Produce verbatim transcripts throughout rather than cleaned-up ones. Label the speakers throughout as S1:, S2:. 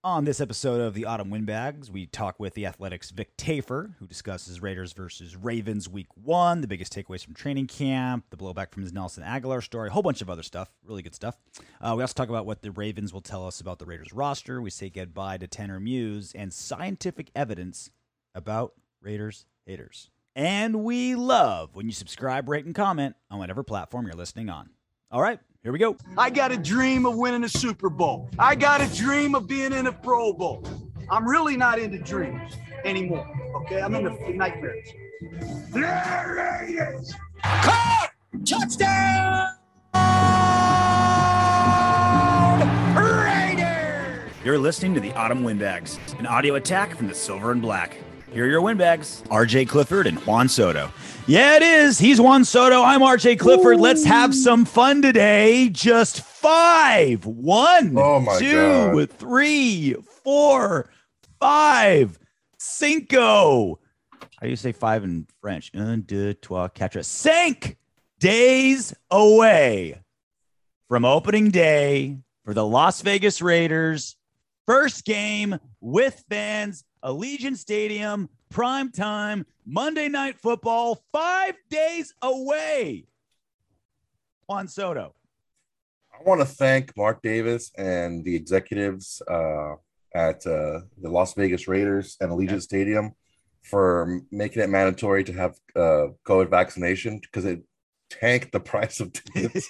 S1: On this episode of the Autumn Windbags, we talk with the Athletics' Vic Tafer, who discusses Raiders versus Ravens week one, the biggest takeaways from training camp, the blowback from his Nelson Aguilar story, a whole bunch of other stuff, really good stuff. Uh, we also talk about what the Ravens will tell us about the Raiders roster. We say goodbye to Tanner Muse and scientific evidence about Raiders haters. And we love when you subscribe, rate, and comment on whatever platform you're listening on. All right. Here we go.
S2: I got a dream of winning a Super Bowl. I got a dream of being in a Pro Bowl. I'm really not into dreams anymore, okay? I'm into nightmares. There it is. Caught! Touchdown! Raiders!
S1: You're listening to the Autumn Windbags, an audio attack from the Silver and Black. Here are your windbags, R J Clifford and Juan Soto. Yeah, it is. He's Juan Soto. I'm R J Clifford. Ooh. Let's have some fun today. Just five. One,
S3: oh my
S1: two,
S3: God.
S1: three, four, five, cinco. How do you say five in French? Un, deux, trois, quatre, cinq days away from opening day for the Las Vegas Raiders. First game with fans. Allegiant Stadium, prime time, Monday Night Football, five days away. Juan Soto.
S3: I want to thank Mark Davis and the executives uh, at uh, the Las Vegas Raiders and Allegiant yeah. Stadium for making it mandatory to have uh, COVID vaccination because it tanked the price of tickets.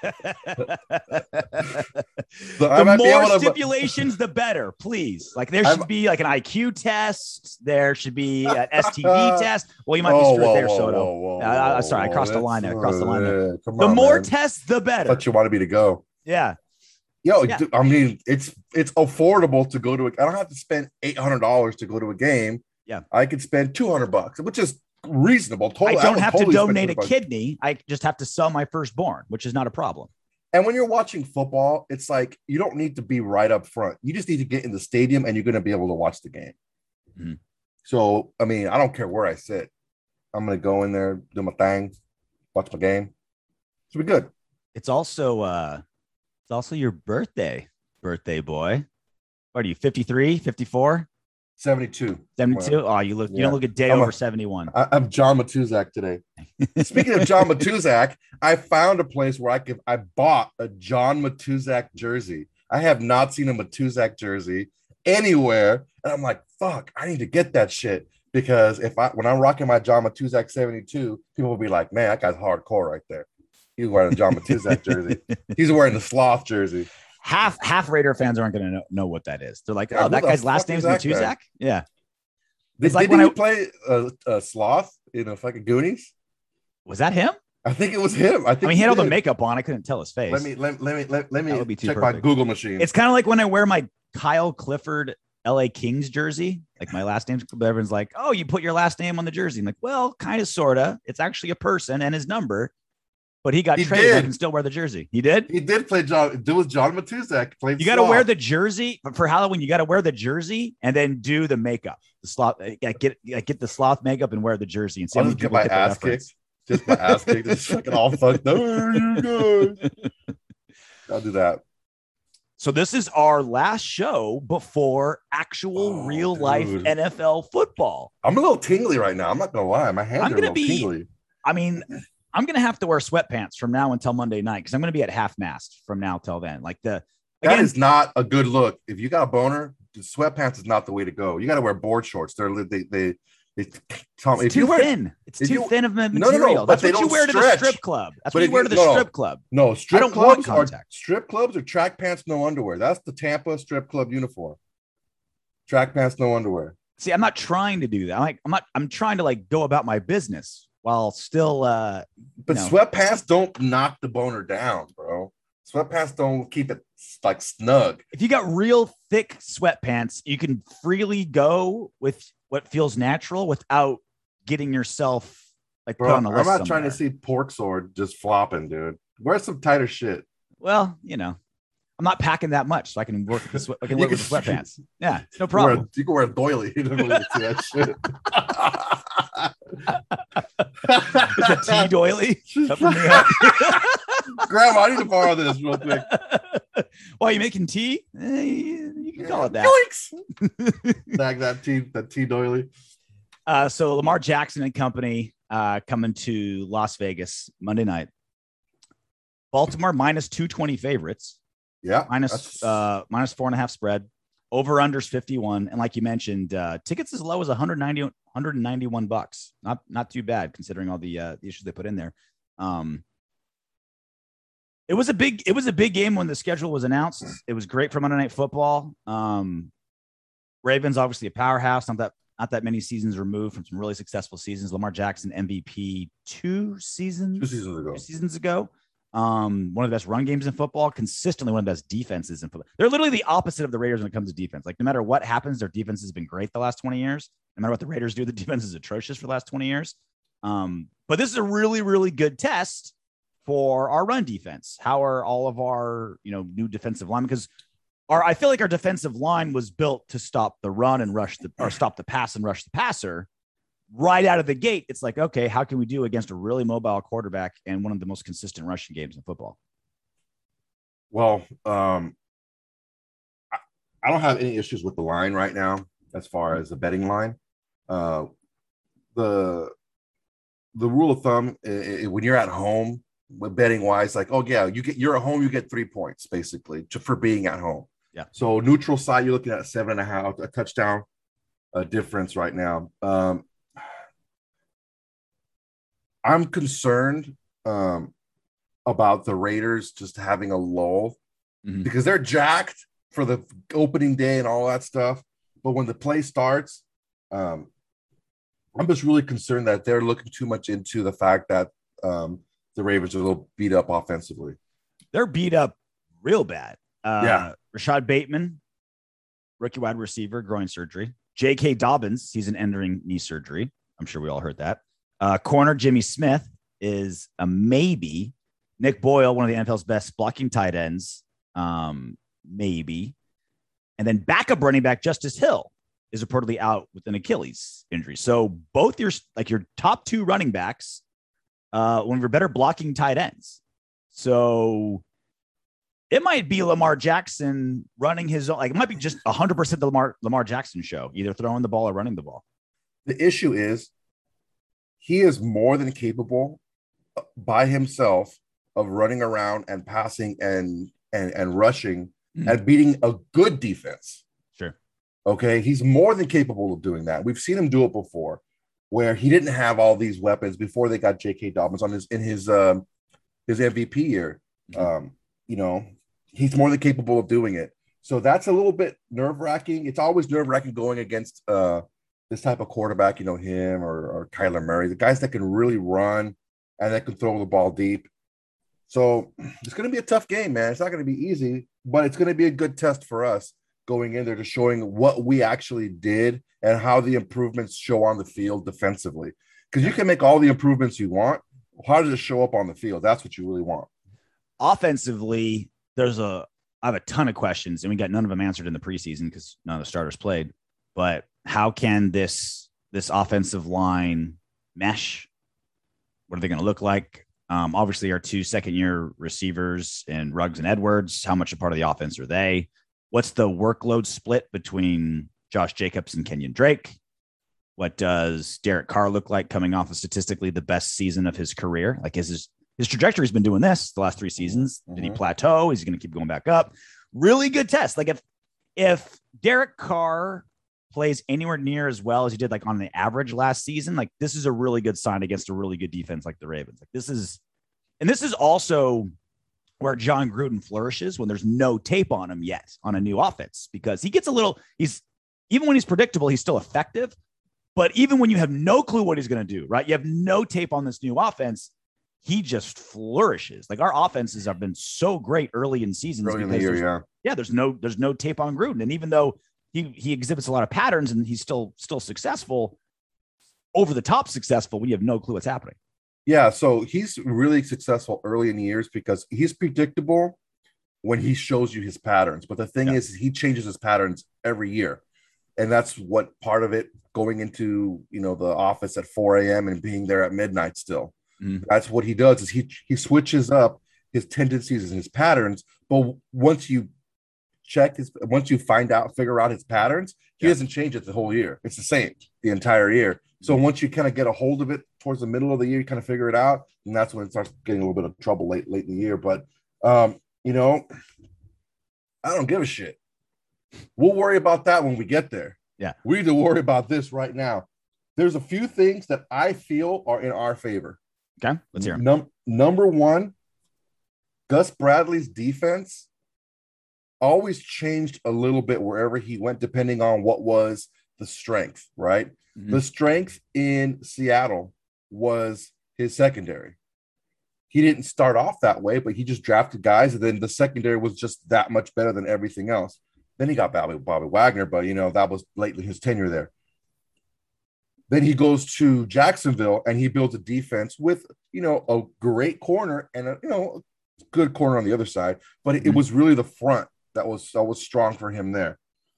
S1: So the more to... stipulations, the better, please. Like there should I'm... be like an I Q test. There should be an S T D test. Well, you might
S3: oh,
S1: be screwed
S3: whoa,
S1: there,
S3: whoa,
S1: Soto.
S3: Whoa, whoa,
S1: uh,
S3: whoa,
S1: sorry, I crossed
S3: whoa,
S1: the line there. I crossed the line
S3: yeah,
S1: there.
S3: Come
S1: the
S3: on,
S1: more
S3: man.
S1: tests, the better.
S3: I thought you wanted me to go.
S1: Yeah.
S3: Yo,
S1: yeah.
S3: I mean, it's it's affordable to go to a, I don't have to spend eight hundred dollars to go to a game.
S1: Yeah.
S3: I could spend two hundred bucks, which is reasonable. Totally,
S1: I don't
S3: I
S1: have
S3: totally
S1: to donate a
S3: bucks.
S1: kidney. I just have to sell my firstborn, which is not a problem.
S3: And when you're watching football, it's like you don't need to be right up front. You just need to get in the stadium and you're going to be able to watch the game.
S1: Mm-hmm.
S3: So, I mean, I don't care where I sit. I'm going to go in there, do my thing, watch my game. It's be good.
S1: It's also uh, it's also your birthday, birthday boy. What are you, fifty-three, fifty-four?
S3: seventy-two.
S1: seventy-two? Oh, you look,
S3: yeah.
S1: you don't look a day
S3: I'm
S1: over
S3: a,
S1: seventy-one.
S3: I, I'm John Matuzak today. Speaking of John Matuzak, I found a place where I could, I bought a John Matuzak jersey. I have not seen a Matuzak jersey anywhere. And I'm like, fuck, I need to get that shit. Because if I, when I'm rocking my John Matuzak seventy-two, people will be like, man, that guy's hardcore right there. He's wearing a John Matuzak jersey. He's wearing the sloth jersey.
S1: Half half Raider fans aren't going to know, know what that is. They're like,
S3: yeah,
S1: oh, that guy's last name is Matuzak? Guy? Yeah.
S3: Did, like did he I, play a, a sloth in a fucking Goonies?
S1: Was that him?
S3: I think it was him. I think
S1: I mean, he, he had all the makeup on. I couldn't tell his face.
S3: Let me let, let me let, let me check
S1: perfect.
S3: my Google machine.
S1: It's kind of like when I wear my Kyle Clifford L A Kings jersey. Like my last name, everyone's like, oh, you put your last name on the jersey. I'm like, well, kind of, sort of. It's actually a person and his number. But he got he traded. I can still wear the jersey. He did.
S3: He did play John. It was John Matuzak. Played
S1: you got to wear the jersey for Halloween. You got to wear the jersey and then do the makeup. The sloth. Get get the sloth makeup and wear the jersey and see
S3: I'll
S1: how
S3: just get my ass kicked. Just my ass kicked. Just fucking all fucked up. I'll do that.
S1: So this is our last show before actual oh, real dude. life N F L football.
S3: I'm a little tingly right now. I'm not gonna lie. My hands
S1: I'm
S3: are
S1: gonna
S3: a little
S1: be,
S3: tingly.
S1: I mean. I'm going to have to wear sweatpants from now until Monday night because I'm going to be at half mast from now till then. Like the
S3: again, that is not a good look. If you got a boner, the sweatpants is not the way to go. You got to wear board shorts. They're they they, they
S1: Tom,
S3: it's
S1: too
S3: you wear,
S1: thin. It's too
S3: you,
S1: thin of a
S3: No,
S1: material.
S3: no, no,
S1: That's
S3: what
S1: you wear
S3: stretch.
S1: to the strip club. That's
S3: but
S1: what you wear to the
S3: no,
S1: strip club.
S3: No, strip
S1: I don't
S3: clubs
S1: want
S3: are strip clubs or track pants, no underwear. That's the Tampa strip club uniform. Track pants, no underwear.
S1: See, I'm not trying to do that. I'm like, I'm not. I'm trying to like go about my business. While still, uh,
S3: but
S1: you know.
S3: sweatpants don't knock the boner down, bro. Sweatpants don't keep it like snug.
S1: If you got real thick sweatpants, you can freely go with what feels natural without getting yourself like
S3: bro,
S1: put on a list.
S3: I'm not
S1: somewhere.
S3: trying to see pork sword just flopping, dude. Wear some tighter shit.
S1: Well, you know, I'm not packing that much, so I can work. With the, I can work with the sweatpants. Yeah, no problem.
S3: You can wear a, you can wear a doily. You don't really see that shit.
S1: It's a tea doily.
S3: Grandma, I need to borrow this real quick.
S1: Why are you making tea? Eh, you You can call it that.
S3: Yoinks! Tag that T, that T Doily.
S1: Uh, so Lamar Jackson and company uh, coming to Las Vegas Monday night. Baltimore minus two twenty favorites.
S3: Yeah.
S1: Minus, uh, minus four and a half spread. Over unders fifty-one. And like you mentioned, uh, tickets as low as one ninety, one ninety-one bucks. Not not too bad considering all the, uh, the issues they put in there. Um, it was a big it was a big game when the schedule was announced. It was great for Monday Night Football. Um, Ravens obviously a powerhouse. Not that not that many seasons removed from some really successful seasons. Lamar Jackson M V P two seasons
S3: two seasons ago.
S1: Two seasons ago. Um, one of the best run games in football, consistently one of the best defenses in football. They're literally the opposite of the Raiders when it comes to defense. Like no matter what happens, their defense has been great the last twenty years. No matter what the Raiders do, the defense is atrocious for the last twenty years. Um, but this is a really, really good test for our run defense. How are all of our, you know, new defensive linemen? Because our, I feel like our defensive line was built to stop the run and rush the, or stop the pass and rush the passer. Right out of the gate, it's like, okay, how can we do against a really mobile quarterback and one of the most consistent rushing games in football?
S3: Well, um, I, I don't have any issues with the line right now as far as the betting line. Uh, the the rule of thumb, uh, when you're at home, with betting wise, like, oh yeah, you get you're at home, you get three points basically to, for being at home.
S1: Yeah. So
S3: neutral side, you're looking at a seven and a half, a touchdown uh, difference right now. Um, I'm concerned um, about the Raiders just having a lull mm-hmm. because they're jacked for the opening day and all that stuff. But when the play starts, um, I'm just really concerned that they're looking too much into the fact that um, the Ravens are a little beat up offensively.
S1: They're beat up real bad. Uh,
S3: yeah.
S1: Rashad Bateman, rookie wide receiver, groin surgery. J K. Dobbins, he's an entering knee surgery. I'm sure we all heard that. Uh, corner Jimmy Smith is a maybe. Nick Boyle, one of the N F L's best blocking tight ends, um, maybe. And then backup running back Justice Hill is reportedly out with an Achilles injury. So both your like your top two running backs, uh, one of your better blocking tight ends. So it might be Lamar Jackson running his own. Like it might be just one hundred percent the Lamar Lamar Jackson show, either throwing the ball or running the ball.
S3: The issue is he is more than capable by himself of running around and passing and and, and rushing mm. and beating a good defense.
S1: Sure.
S3: Okay. He's more than capable of doing that. We've seen him do it before where he didn't have all these weapons before they got J K. Dobbins on his in his um, his M V P year. Mm-hmm. Um, you know, he's more than capable of doing it. So that's a little bit nerve-wracking. It's always nerve-wracking going against uh this type of quarterback, you know, him or, or Kyler Murray, the guys that can really run and that can throw the ball deep. So it's going to be a tough game, man. It's not going to be easy, but it's going to be a good test for us going in there to showing what we actually did and how the improvements show on the field defensively. Because you can make all the improvements you want. How does it show up on the field? That's what you really want.
S1: Offensively, there's a, I have a ton of questions and we got none of them answered in the preseason because none of the starters played, but how can this this offensive line mesh? What are they going to look like? Um, obviously, our two second-year receivers and Ruggs and Edwards, how much a part of the offense are they? What's the workload split between Josh Jacobs and Kenyon Drake? What does Derek Carr look like coming off of statistically the best season of his career? Like is his, his trajectory's been doing this the last three seasons. Mm-hmm. Did he plateau? Is he going to keep going back up? Really good test. Like if if Derek Carr plays anywhere near as well as he did like on the average last season, like this is a really good sign against a really good defense like the Ravens. Like this is, and this is also where John Gruden flourishes when there's no tape on him yet on a new offense, because he gets a little, he's, even when he's predictable, he's still effective. But even when you have no clue what he's going to do, right? You have no tape on this new offense. He just flourishes. Like our offenses have been so great early in seasons.
S3: Early in the year, yeah.
S1: Yeah. There's no, there's no tape on Gruden. And even though He he exhibits a lot of patterns and he's still still successful, over the top successful when you have no clue what's happening.
S3: Yeah, so he's really successful early in the years because he's predictable when he shows you his patterns. But the thing yeah. is, he changes his patterns every year. And that's what part of it going into, you know, the office at four a.m. and being there at midnight still. Mm-hmm. That's what he does is he he switches up his tendencies and his patterns. But once you check his, once you find out, figure out his patterns, he
S1: Yeah.
S3: doesn't change it the whole year. It's the same the entire year. So once you kind of get a hold of it towards the middle of the year, you kind of figure it out, and that's when it starts getting a little bit of trouble late, late in the year. But um, you know, I don't give a shit. We'll worry about that when we get there.
S1: Yeah.
S3: We need to worry about this right now. There's a few things that I feel are in our favor.
S1: Okay, let's hear 'em.
S3: Num- number one, Gus Bradley's defense always changed a little bit wherever he went, depending on what was the strength, right?
S1: Mhm.
S3: The strength in Seattle was his secondary. He didn't start off that way, but he just drafted guys, and then the secondary was just that much better than everything else. Then he got Bobby, Bobby Wagner, but, you know, that was late in his tenure there. Then he goes to Jacksonville, and he builds a defense with, you know, a great corner and, a, you know, a good corner on the other side, but it, it was really the front that was, that was strong for him there.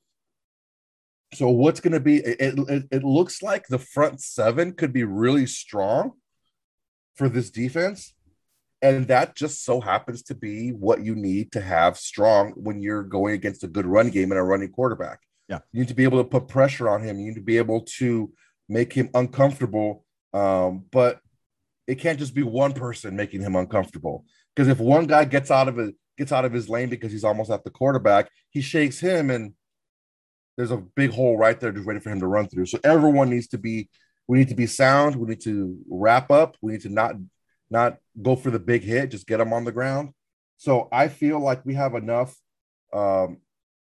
S3: So what's going to be, it, it, it looks like the front seven could be really strong for this defense. And that just so happens to be what you need to have strong when you're going against a good run game and a running quarterback.
S1: Yeah.
S3: You need to be able to put pressure on him. You need to be able to make him uncomfortable. Um, but it can't just be one person making him uncomfortable. Because if one guy gets out of it, gets out of his lane because he's almost at the quarterback, he shakes him, and there's a big hole right there just waiting for him to run through. So everyone needs to be, we need to be sound. We need to wrap up. We need to not, not go for the big hit, just get them on the ground. So I feel like we have enough um,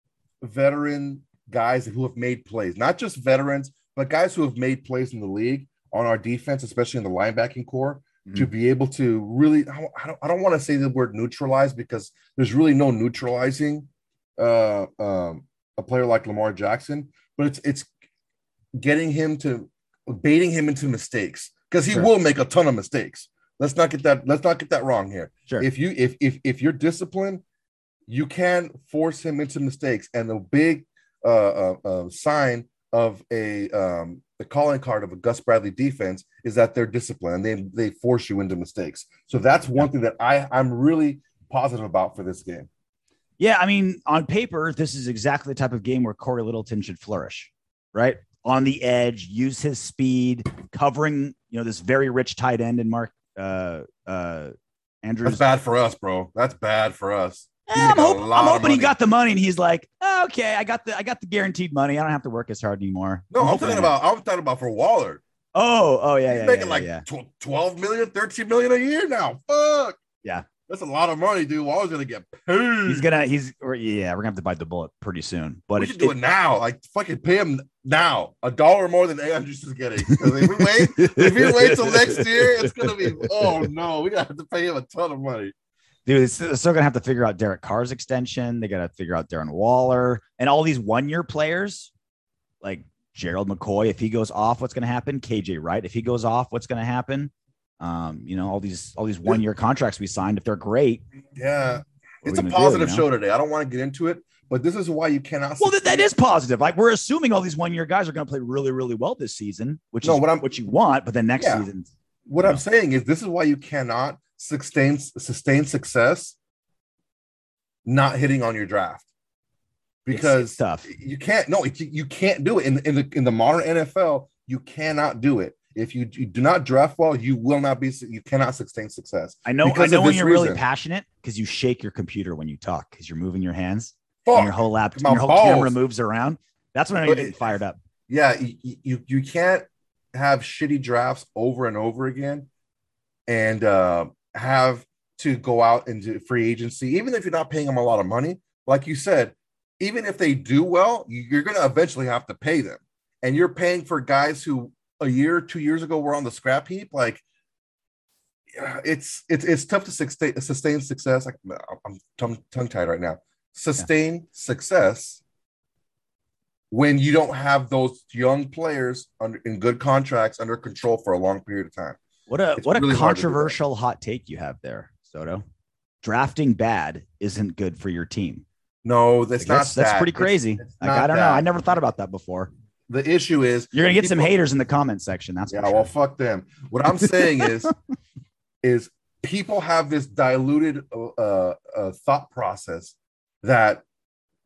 S3: veteran guys who have made plays, not just veterans, but guys who have made plays in the league on our defense, especially in the linebacking core, mm-hmm. to be able to really, I don't, I don't want to say the word neutralize, because there's really no neutralizing uh, um, a player like Lamar Jackson, but it's, it's getting him to, baiting him into mistakes, because he
S1: Sure.
S3: will make a ton of mistakes. Let's not get that, let's not get that wrong here.
S1: Sure.
S3: If you, if, if, if you're disciplined, you can force him into mistakes. And the big uh, uh, uh, sign of a um, the calling card of a Gus Bradley defense is that they're disciplined and they they force you into mistakes. So that's one thing that I I'm really positive about for this game.
S1: Yeah, I mean, on paper, this is exactly the type of game where Corey Littleton should flourish, right? On the edge, use his speed, covering, you know, this very rich tight end in Mark uh, uh, Andrews.
S3: That's bad for us, bro. That's bad for us.
S1: Eh, I'm, hope, I'm hoping he got the money, and he's like, oh, okay, I got the I got the guaranteed money. I don't have to work as hard anymore.
S3: No, I'm,
S1: I'm
S3: talking about I'm talking about for Waller.
S1: Oh, oh yeah,
S3: he's
S1: yeah,
S3: making
S1: yeah,
S3: like
S1: yeah.
S3: twelve million, thirteen million a year now. Fuck.
S1: Yeah.
S3: That's a lot of money, dude. Waller's gonna get paid.
S1: He's gonna he's or, yeah, we're gonna have to bite the bullet pretty soon. But
S3: we
S1: it,
S3: should do it, it now. Like fucking pay him now. A dollar more than Andrews is getting. Because if we wait, if we wait till next year, it's gonna be oh no, we gotta have to pay him a ton of money.
S1: Dude, it's, they're still gonna have to figure out Derek Carr's extension. They gotta figure out Darren Waller and all these one-year players like Gerald McCoy. If he goes off, what's gonna happen? K J Wright, if he goes off, what's gonna happen? Um, you know, all these all these one-year contracts we signed, if they're great.
S3: Yeah, it's a
S1: do,
S3: positive
S1: you know?
S3: show today. I don't want to get into it, but this is why you cannot.
S1: Well, that, that is positive. Like we're assuming all these one-year guys are gonna play really, really well this season, which
S3: no,
S1: is
S3: what, I'm,
S1: what you want, but then next
S3: yeah.
S1: season.
S3: What I'm know. saying is this is why you cannot sustain sustain success not hitting on your draft, because
S1: it's, it's tough.
S3: You can't no it, you can't do it in, in the in the modern N F L. You cannot do it. If you, you do not draft well, you will not be you cannot sustain success.
S1: I know I
S3: know
S1: when you're
S3: reason.
S1: really passionate because you shake your computer when you talk because you're moving your hands.
S3: Fuck,
S1: and your whole lap your whole
S3: balls.
S1: camera moves around. That's when I know get fired up.
S3: Yeah, you, you you can't have shitty drafts over and over again and uh, have to go out into free agency, even if you're not paying them a lot of money. Like you said, even if they do well, you're going to eventually have to pay them. And you're paying for guys who a year, two years ago were on the scrap heap. Like it's it's it's tough to sustain, sustain success. Like, I'm tongue, tongue tied right now. Sustain yeah. success when you don't have those young players under in good contracts under control for a long period of time.
S1: What a
S3: it's
S1: what
S3: really
S1: a controversial hot take you have there, Soto. Drafting bad isn't good for your team.
S3: No, that's
S1: like
S3: not
S1: that's, that's pretty crazy.
S3: It's, it's
S1: like, I don't
S3: that.
S1: know. I never thought about that before.
S3: The issue is
S1: you're gonna get people, some haters in the comment section. That's
S3: yeah.
S1: For sure.
S3: Well, fuck them. What I'm saying is, is people have this diluted uh, uh, thought process that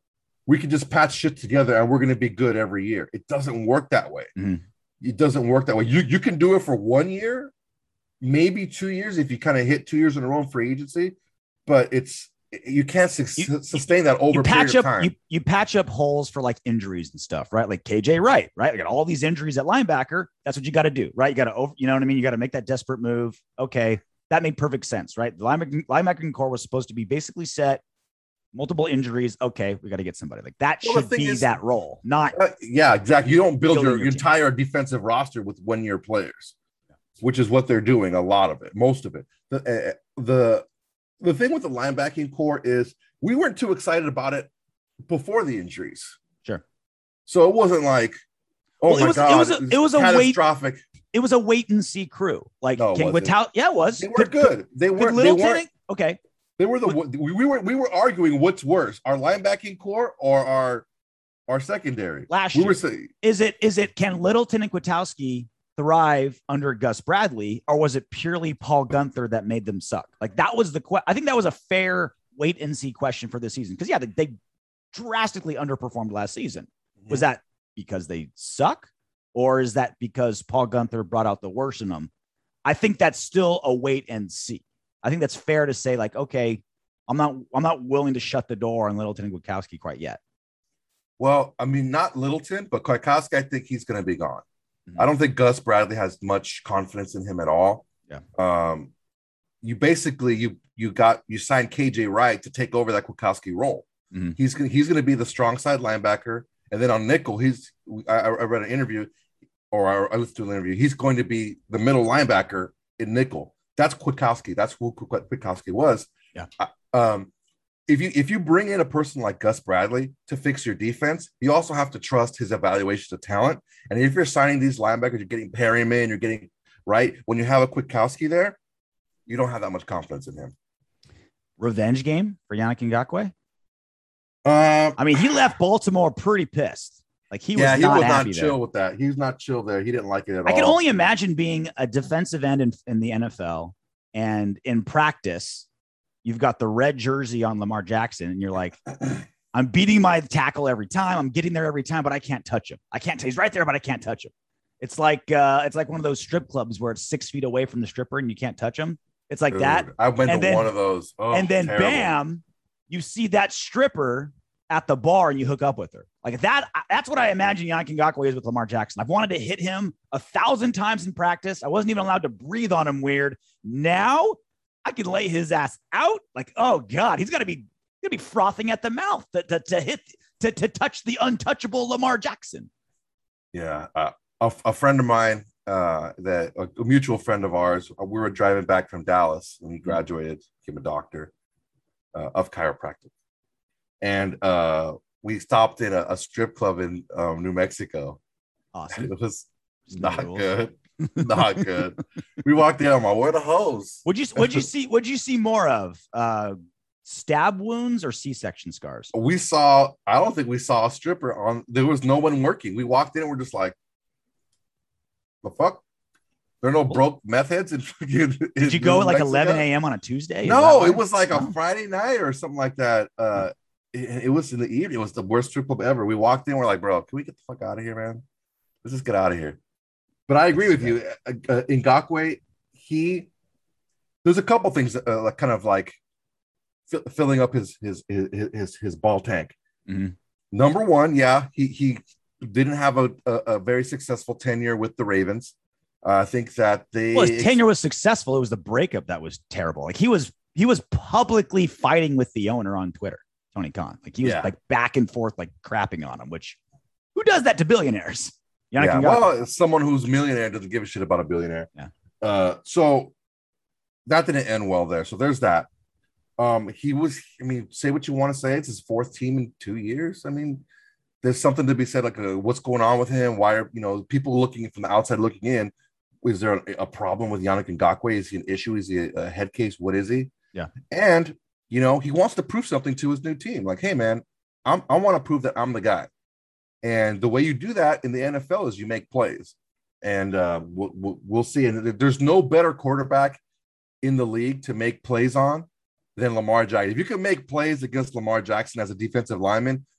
S3: we can just patch shit together and we're going to be good every year. It doesn't work that way.
S1: Mm-hmm.
S3: It doesn't work that way. You you can do it for one year, maybe two years if you kind of hit two years in a row in free agency, but it's you can't su-
S1: You-
S3: sustain that over
S1: You
S3: a period
S1: patch
S3: of
S1: up
S3: time.
S1: you, you patch up holes for like injuries and stuff, right? Like K J Wright, right? You got all these injuries at linebacker. That's what you got to do, right? You got to over, you know what I mean? You got to make that desperate move. Okay, that made perfect sense, right? The linebacker, linebacking core was supposed to be basically set. Multiple injuries. Okay, we got to get somebody like that.
S3: Well, the
S1: should
S3: thing
S1: be
S3: is-
S1: that role, not
S3: Uh, yeah, exactly. You don't build
S1: Building
S3: your,
S1: your team.
S3: entire defensive roster with one-year players, which is what they're doing. A lot of it, most of it. The uh, the the thing with the linebacking core is we weren't too excited about it before the injuries.
S1: sure.
S3: So it wasn't like, oh
S1: Well, it
S3: my
S1: was- it
S3: god,
S1: was a- it was a wait-
S3: catastrophic.
S1: It was a wait and see crew. Like
S3: No, it
S1: King
S3: wasn't.
S1: Witout, yeah, it was.
S3: They were
S1: Could-
S3: good. They
S1: Could
S3: weren't. They
S1: Littleton,
S3: weren't.
S1: okay.
S3: They were the. We, we were. We were arguing what's worse, our linebacking core or our our secondary.
S1: Last
S3: we
S1: year,
S3: were saying,
S1: is it is it can Littleton and Kwiatkowski thrive under Gus Bradley, or was it purely Paul Gunther that made them suck? Like that was the que- I think that was a fair wait and see question for this season because yeah, they, they drastically underperformed last season.
S3: Mm-hmm.
S1: Was that because they suck, or is that because Paul Gunther brought out the worst in them? I think that's still a wait and see. I think that's fair to say, like, okay, I'm not I'm not willing to shut the door on Littleton and Kwiatkowski quite yet.
S3: well, I mean, not Littleton, but Kwiatkowski, I think he's going to be gone.
S1: Mhm.
S3: I don't think Gus Bradley has much confidence in him at all.
S1: Yeah.
S3: Um, you basically you you got you signed K J Wright to take over that Kwiatkowski role.
S1: Mhm.
S3: He's gonna he's gonna be the strong side linebacker, and then on nickel, he's I, I read an interview or I, I listened to an interview. He's going to be the middle linebacker in nickel. That's Kwiatkowski. That's who Kwiatkowski was.
S1: Yeah.
S3: I- um, if you if you bring in a person like Gus Bradley to fix your defense, you also have to trust his evaluations of talent. And if you're signing these linebackers, you're getting Perryman, you're getting right when you have a Kwiatkowski there, you don't have that much confidence in him.
S1: Revenge game for Yannick Ngakoue.
S3: Um,
S1: I mean, he left Baltimore pretty pissed. Like he was
S3: yeah, he
S1: not
S3: was
S1: happy
S3: not
S1: there.
S3: chill with that. He was not chill there. He didn't like it at
S1: I
S3: all.
S1: can only imagine being a defensive end in, in the N F L and in practice, you've got the red jersey on Lamar Jackson and you're like, I'm beating my tackle every time. I'm getting there every time, but I can't touch him. I can't. He's right there, but I can't touch him. It's like uh, it's like one of those strip clubs where it's six feet away from the stripper and you can't touch him. It's like
S3: Dude,
S1: that.
S3: I went
S1: And
S3: to
S1: then-
S3: one of those. Oh,
S1: and then
S3: terrible.
S1: bam, you see that stripper at the bar and you hook up with her. Like that, that's what I imagine Yannick Ngakoue is with Lamar Jackson. I've wanted to hit him a thousand times in practice. I wasn't even allowed to breathe on him weird. Now I can lay his ass out. Like, oh God, he's gonna be gonna be frothing at the mouth to, to, to hit to, to touch the untouchable Lamar Jackson.
S3: Yeah, uh, a, a friend of mine, uh, that a, a mutual friend of ours, uh, we were driving back from Dallas when he graduated, became a doctor uh, of chiropractic, and uh, we stopped in a, a strip club in um, New Mexico.
S1: Awesome.
S3: It was
S1: Just no
S3: not
S1: rules.
S3: good, not good. We walked in, I'm like, where are the hoes?
S1: Would you would you see would you see more of uh, stab wounds or C-section scars?
S3: We saw, I don't think we saw a stripper on, there was no one working. We walked in and we're just like, the fuck? There are no broke meth heads in fucking.
S1: Did you go at like eleven a.m. on a Tuesday? Is that
S3: No,
S1: why?
S3: it was like a
S1: Oh.
S3: Friday night or something like that. Uh, it, it was in the evening. It was the worst strip club ever. We walked in, we're like, bro, can we get the fuck out of here, man? Let's just get out of here. But I agree with you. Uh, uh, Ngakoue, he, there's a couple things that, uh, like kind of like fi- filling up his his his his, his ball tank.
S1: Mhm.
S3: Number one, yeah, he he didn't have a, a, a very successful tenure with the Ravens. Uh, I think that they
S1: Well, his tenure was successful. It was the breakup that was terrible. Like he was he was publicly fighting with the owner on Twitter, Tony Khan. Like he was
S3: Yeah.
S1: like back and forth, like crapping on him. Which who does that to billionaires? Yannick
S3: yeah,
S1: Ngakoue.
S3: well, someone who's a millionaire doesn't give a shit about a billionaire.
S1: Yeah.
S3: Uh, so that didn't end well there. So there's that. Um, he was, I mean, say what you want to say. It's his fourth team in two years. I mean, there's something to be said, like uh, what's going on with him? Why are, you know, people looking from the outside looking in? Is there a, a problem with Yannick Ngakoue? Is he an issue? Is he a, a head case? What is he?
S1: Yeah.
S3: And, you know, he wants to prove something to his new team. Like, hey, man, I'm, I want to prove that I'm the guy. And the way you do that in the N F L is you make plays. And uh, we'll, we'll, we'll see. And there's no better quarterback in the league to make plays on than Lamar Jackson. If you can make plays against Lamar Jackson as a defensive lineman,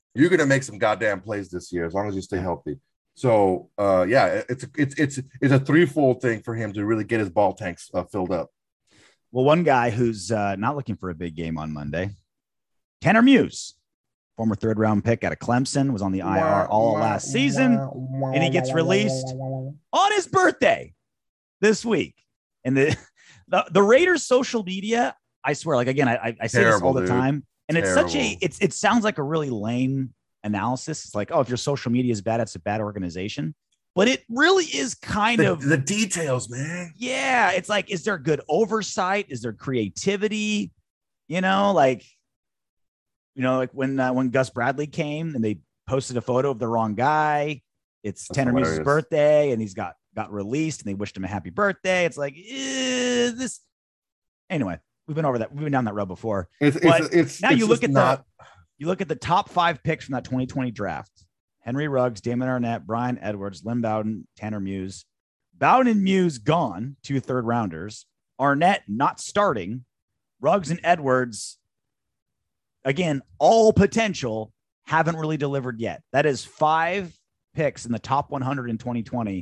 S3: You're gonna make some goddamn plays this year as long as you stay healthy. So uh, yeah, it's it's it's it's a threefold thing for him to really get his ball tanks uh, filled up.
S1: Well, one guy who's uh, not looking for a big game on Monday, Tanner Muse, former third round pick out of Clemson, was on the I R all last season, and he gets released on his birthday this week. And the the, the Raiders' social media, I swear, like again, I I say Terrible, this all the dude. time, and Terrible. it's such a it's it sounds like a really lame analysis. It's like, oh, if your social media is bad, it's a bad organization. But it really is kind
S3: the,
S1: of
S3: the details, man.
S1: Yeah. It's like, is there good oversight? Is there creativity? You know, like, you know, like when, uh, when Gus Bradley came and they posted a photo of the wrong guy, it's That's Tanner Muse's birthday and he's got, got released and they wished him a happy birthday. It's like, eh, this, anyway, we've been over that. We've been down that road before.
S3: It's,
S1: but
S3: it's, it's
S1: now
S3: it's
S1: you look at
S3: not...
S1: the, you look at the top five picks from that twenty twenty draft. Henry Ruggs, Damon Arnett, Brian Edwards, Lynn Bowden, Tanner Muse. Bowden and Muse gone, two third rounders. Arnett not starting. Ruggs and Edwards, again, all potential, haven't really delivered yet. That is five picks in the top one hundred in twenty twenty.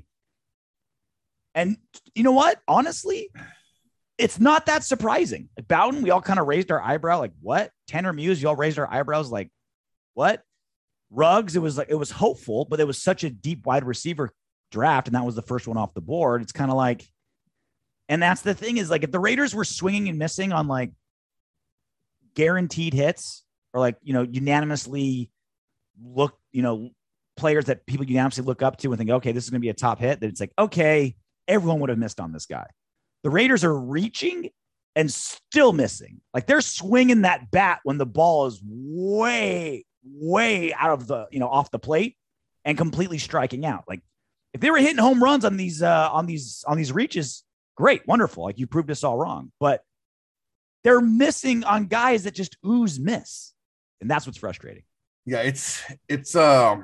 S1: And you know what? Honestly, it's not that surprising. Like Bowden, we all kind of raised our eyebrow, like, what? Tanner Muse, you all raised our eyebrows, like, what? Ruggs, it was like, it was hopeful, but it was such a deep wide receiver draft. And that was the first one off the board. It's kind of like, and that's the thing is like, if the Raiders were swinging and missing on like guaranteed hits or like, you know, unanimously look, you know, players that people unanimously look up to and think, okay, this is going to be a top hit, that it's like, okay, everyone would have missed on this guy. The Raiders are reaching and still missing. Like they're swinging that bat when the ball is way, way out of the, you know, off the plate and completely striking out. Like if they were hitting home runs on these, uh, on these, on these reaches, great, wonderful. Like you proved us all wrong, but they're missing on guys that just ooze miss. And that's what's frustrating.
S3: Yeah. It's, it's, um,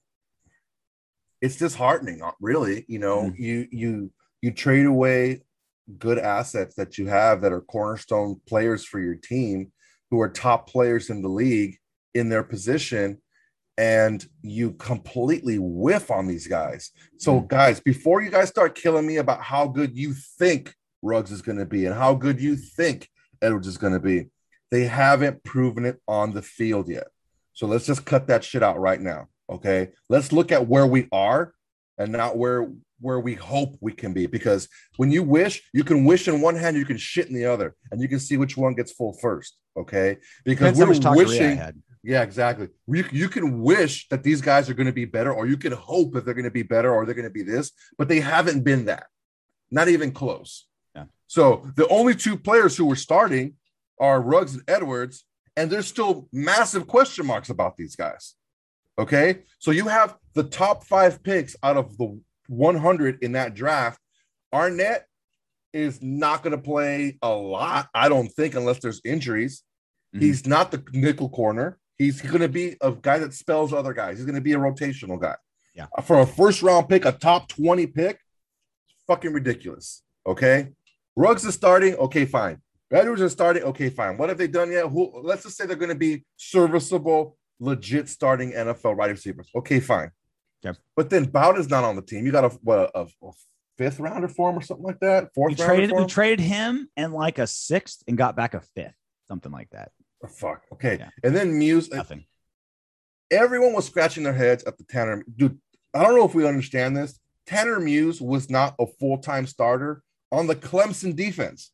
S3: it's disheartening, really. You know, mm-hmm. you, you, you trade away good assets that you have that are cornerstone players for your team who are top players in the league in their position, and you completely whiff on these guys. So mm-hmm. guys, before you guys start killing me about how good you think Ruggs is going to be and how good you think Edwards is going to be, they haven't proven it on the field yet. So let's just cut that shit out right now. Okay. Let's look at where we are and not where, where we hope we can be, because when you wish, you can wish in one hand, you can shit in the other, and you can see which one gets full first. Okay. Because
S1: Depends
S3: we're wishing. Yeah, exactly. You, you can wish that these guys are going to be better, or you can hope that they're going to be better, or they're going to be this, but they haven't been that. Not even close.
S1: Yeah.
S3: So the only two players who were starting are Ruggs and Edwards, and there's still massive question marks about these guys. Okay. So you have the top five picks out of the one hundred in that draft. Arnett is not going to play a lot, I don't think, unless there's injuries. Mm-hmm. He's not the nickel corner. He's going to be a guy that spells other guys. He's going to be a rotational guy.
S1: Yeah.
S3: For a first round pick, a top twenty pick, it's fucking ridiculous. Okay. Ruggs is starting. Okay, fine. Edwards is starting. Okay, fine. What have they done yet? Who, let's just say they're going to be serviceable, legit starting N F L wide receivers. Okay, fine.
S1: Yep.
S3: But then Bowden's not on the team. You got a, what, a, a fifth rounder for him or something like that? Fourth
S1: we traded, we traded him and like a sixth and got back a fifth, something like that.
S3: Oh, fuck. Okay.
S1: Yeah.
S3: And then Muse.
S1: Nothing.
S3: Everyone was scratching their heads at the Tanner. Dude, I don't know if we understand this. Tanner Muse was not a full-time starter on the Clemson defense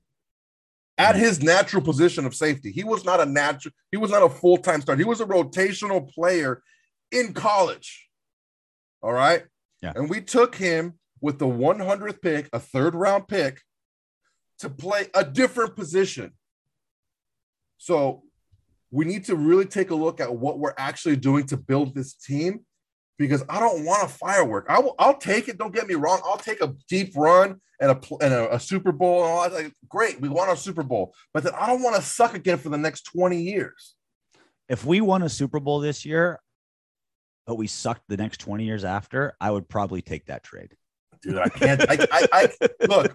S3: at his natural position of safety. He was not a natural, he was not a full-time starter. He was a rotational player in college. All right.
S1: Yeah.
S3: And we took him with the one hundredth pick, a third round pick, to play a different position. So we need to really take a look at what we're actually doing to build this team, because I don't want a firework. I will, I'll take it. Don't get me wrong. I'll take a deep run and a and a, a Super Bowl and all that. Like, great, we won a Super Bowl, but then I don't want to suck again for the next twenty years.
S1: If we won a Super Bowl this year, but we sucked the next twenty years after, I would probably take that trade.
S3: Dude, I can't. I, I, I look.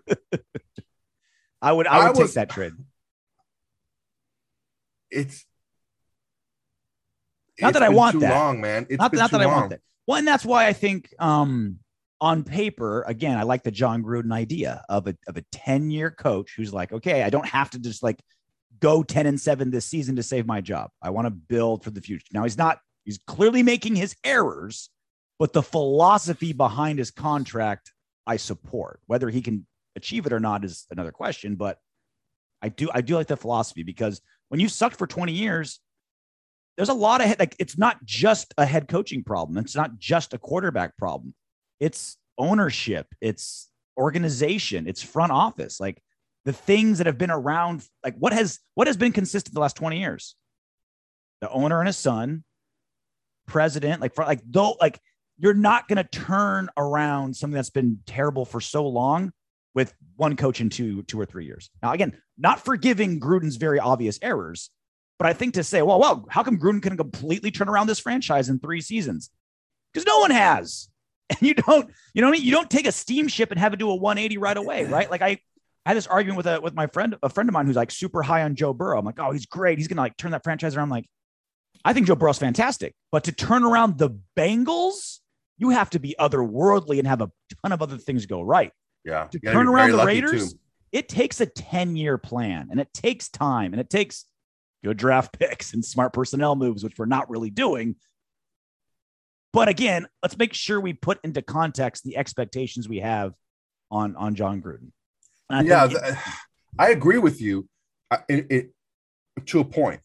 S1: I would. I would
S3: I
S1: take
S3: was,
S1: that trade.
S3: It's.
S1: Not
S3: it's
S1: that I
S3: been
S1: want
S3: too
S1: that.
S3: long, man. It's
S1: not
S3: been
S1: not
S3: too
S1: that I
S3: long.
S1: want that. Well, and that's why I think um, on paper, again, I like the John Gruden idea of a of a ten-year coach who's like, okay, I don't have to just like go ten and seven this season to save my job. I want to build for the future. Now he's not. He's clearly making his errors, but the philosophy behind his contract, I support. Whether he can achieve it or not is another question, but I do I do like the philosophy, because when you sucked for twenty years, there's a lot of head, like it's not just a head coaching problem. It's not just a quarterback problem. It's ownership, it's organization, it's front office. Like the things that have been around, like what has what has been consistent the last twenty years? The owner and his son, president, like for like though, like you're not going to turn around something that's been terrible for so long with one coach in two, two or three years. Now, again, not forgiving Gruden's very obvious errors, but I think to say, well, well, how come Gruden can completely turn around this franchise in three seasons? Because no one has. And you don't, you know what I mean? You don't take a steamship and have it do a one eighty right away, right? Like I, I had this argument with a with my friend, a friend of mine who's like super high on Joe Burrow. I'm like, oh, he's great. He's gonna like turn that franchise around. I'm like, I think Joe Burrow's fantastic, but to turn around the Bengals, you have to be otherworldly and have a ton of other things go right.
S3: Yeah.
S1: To turn around the Raiders, too. It takes a ten-year plan, and it takes time, and it takes good draft picks and smart personnel moves, which we're not really doing. But again, let's make sure we put into context the expectations we have on, on John Gruden. I
S3: yeah,
S1: it,
S3: I agree with you it, it, to a point.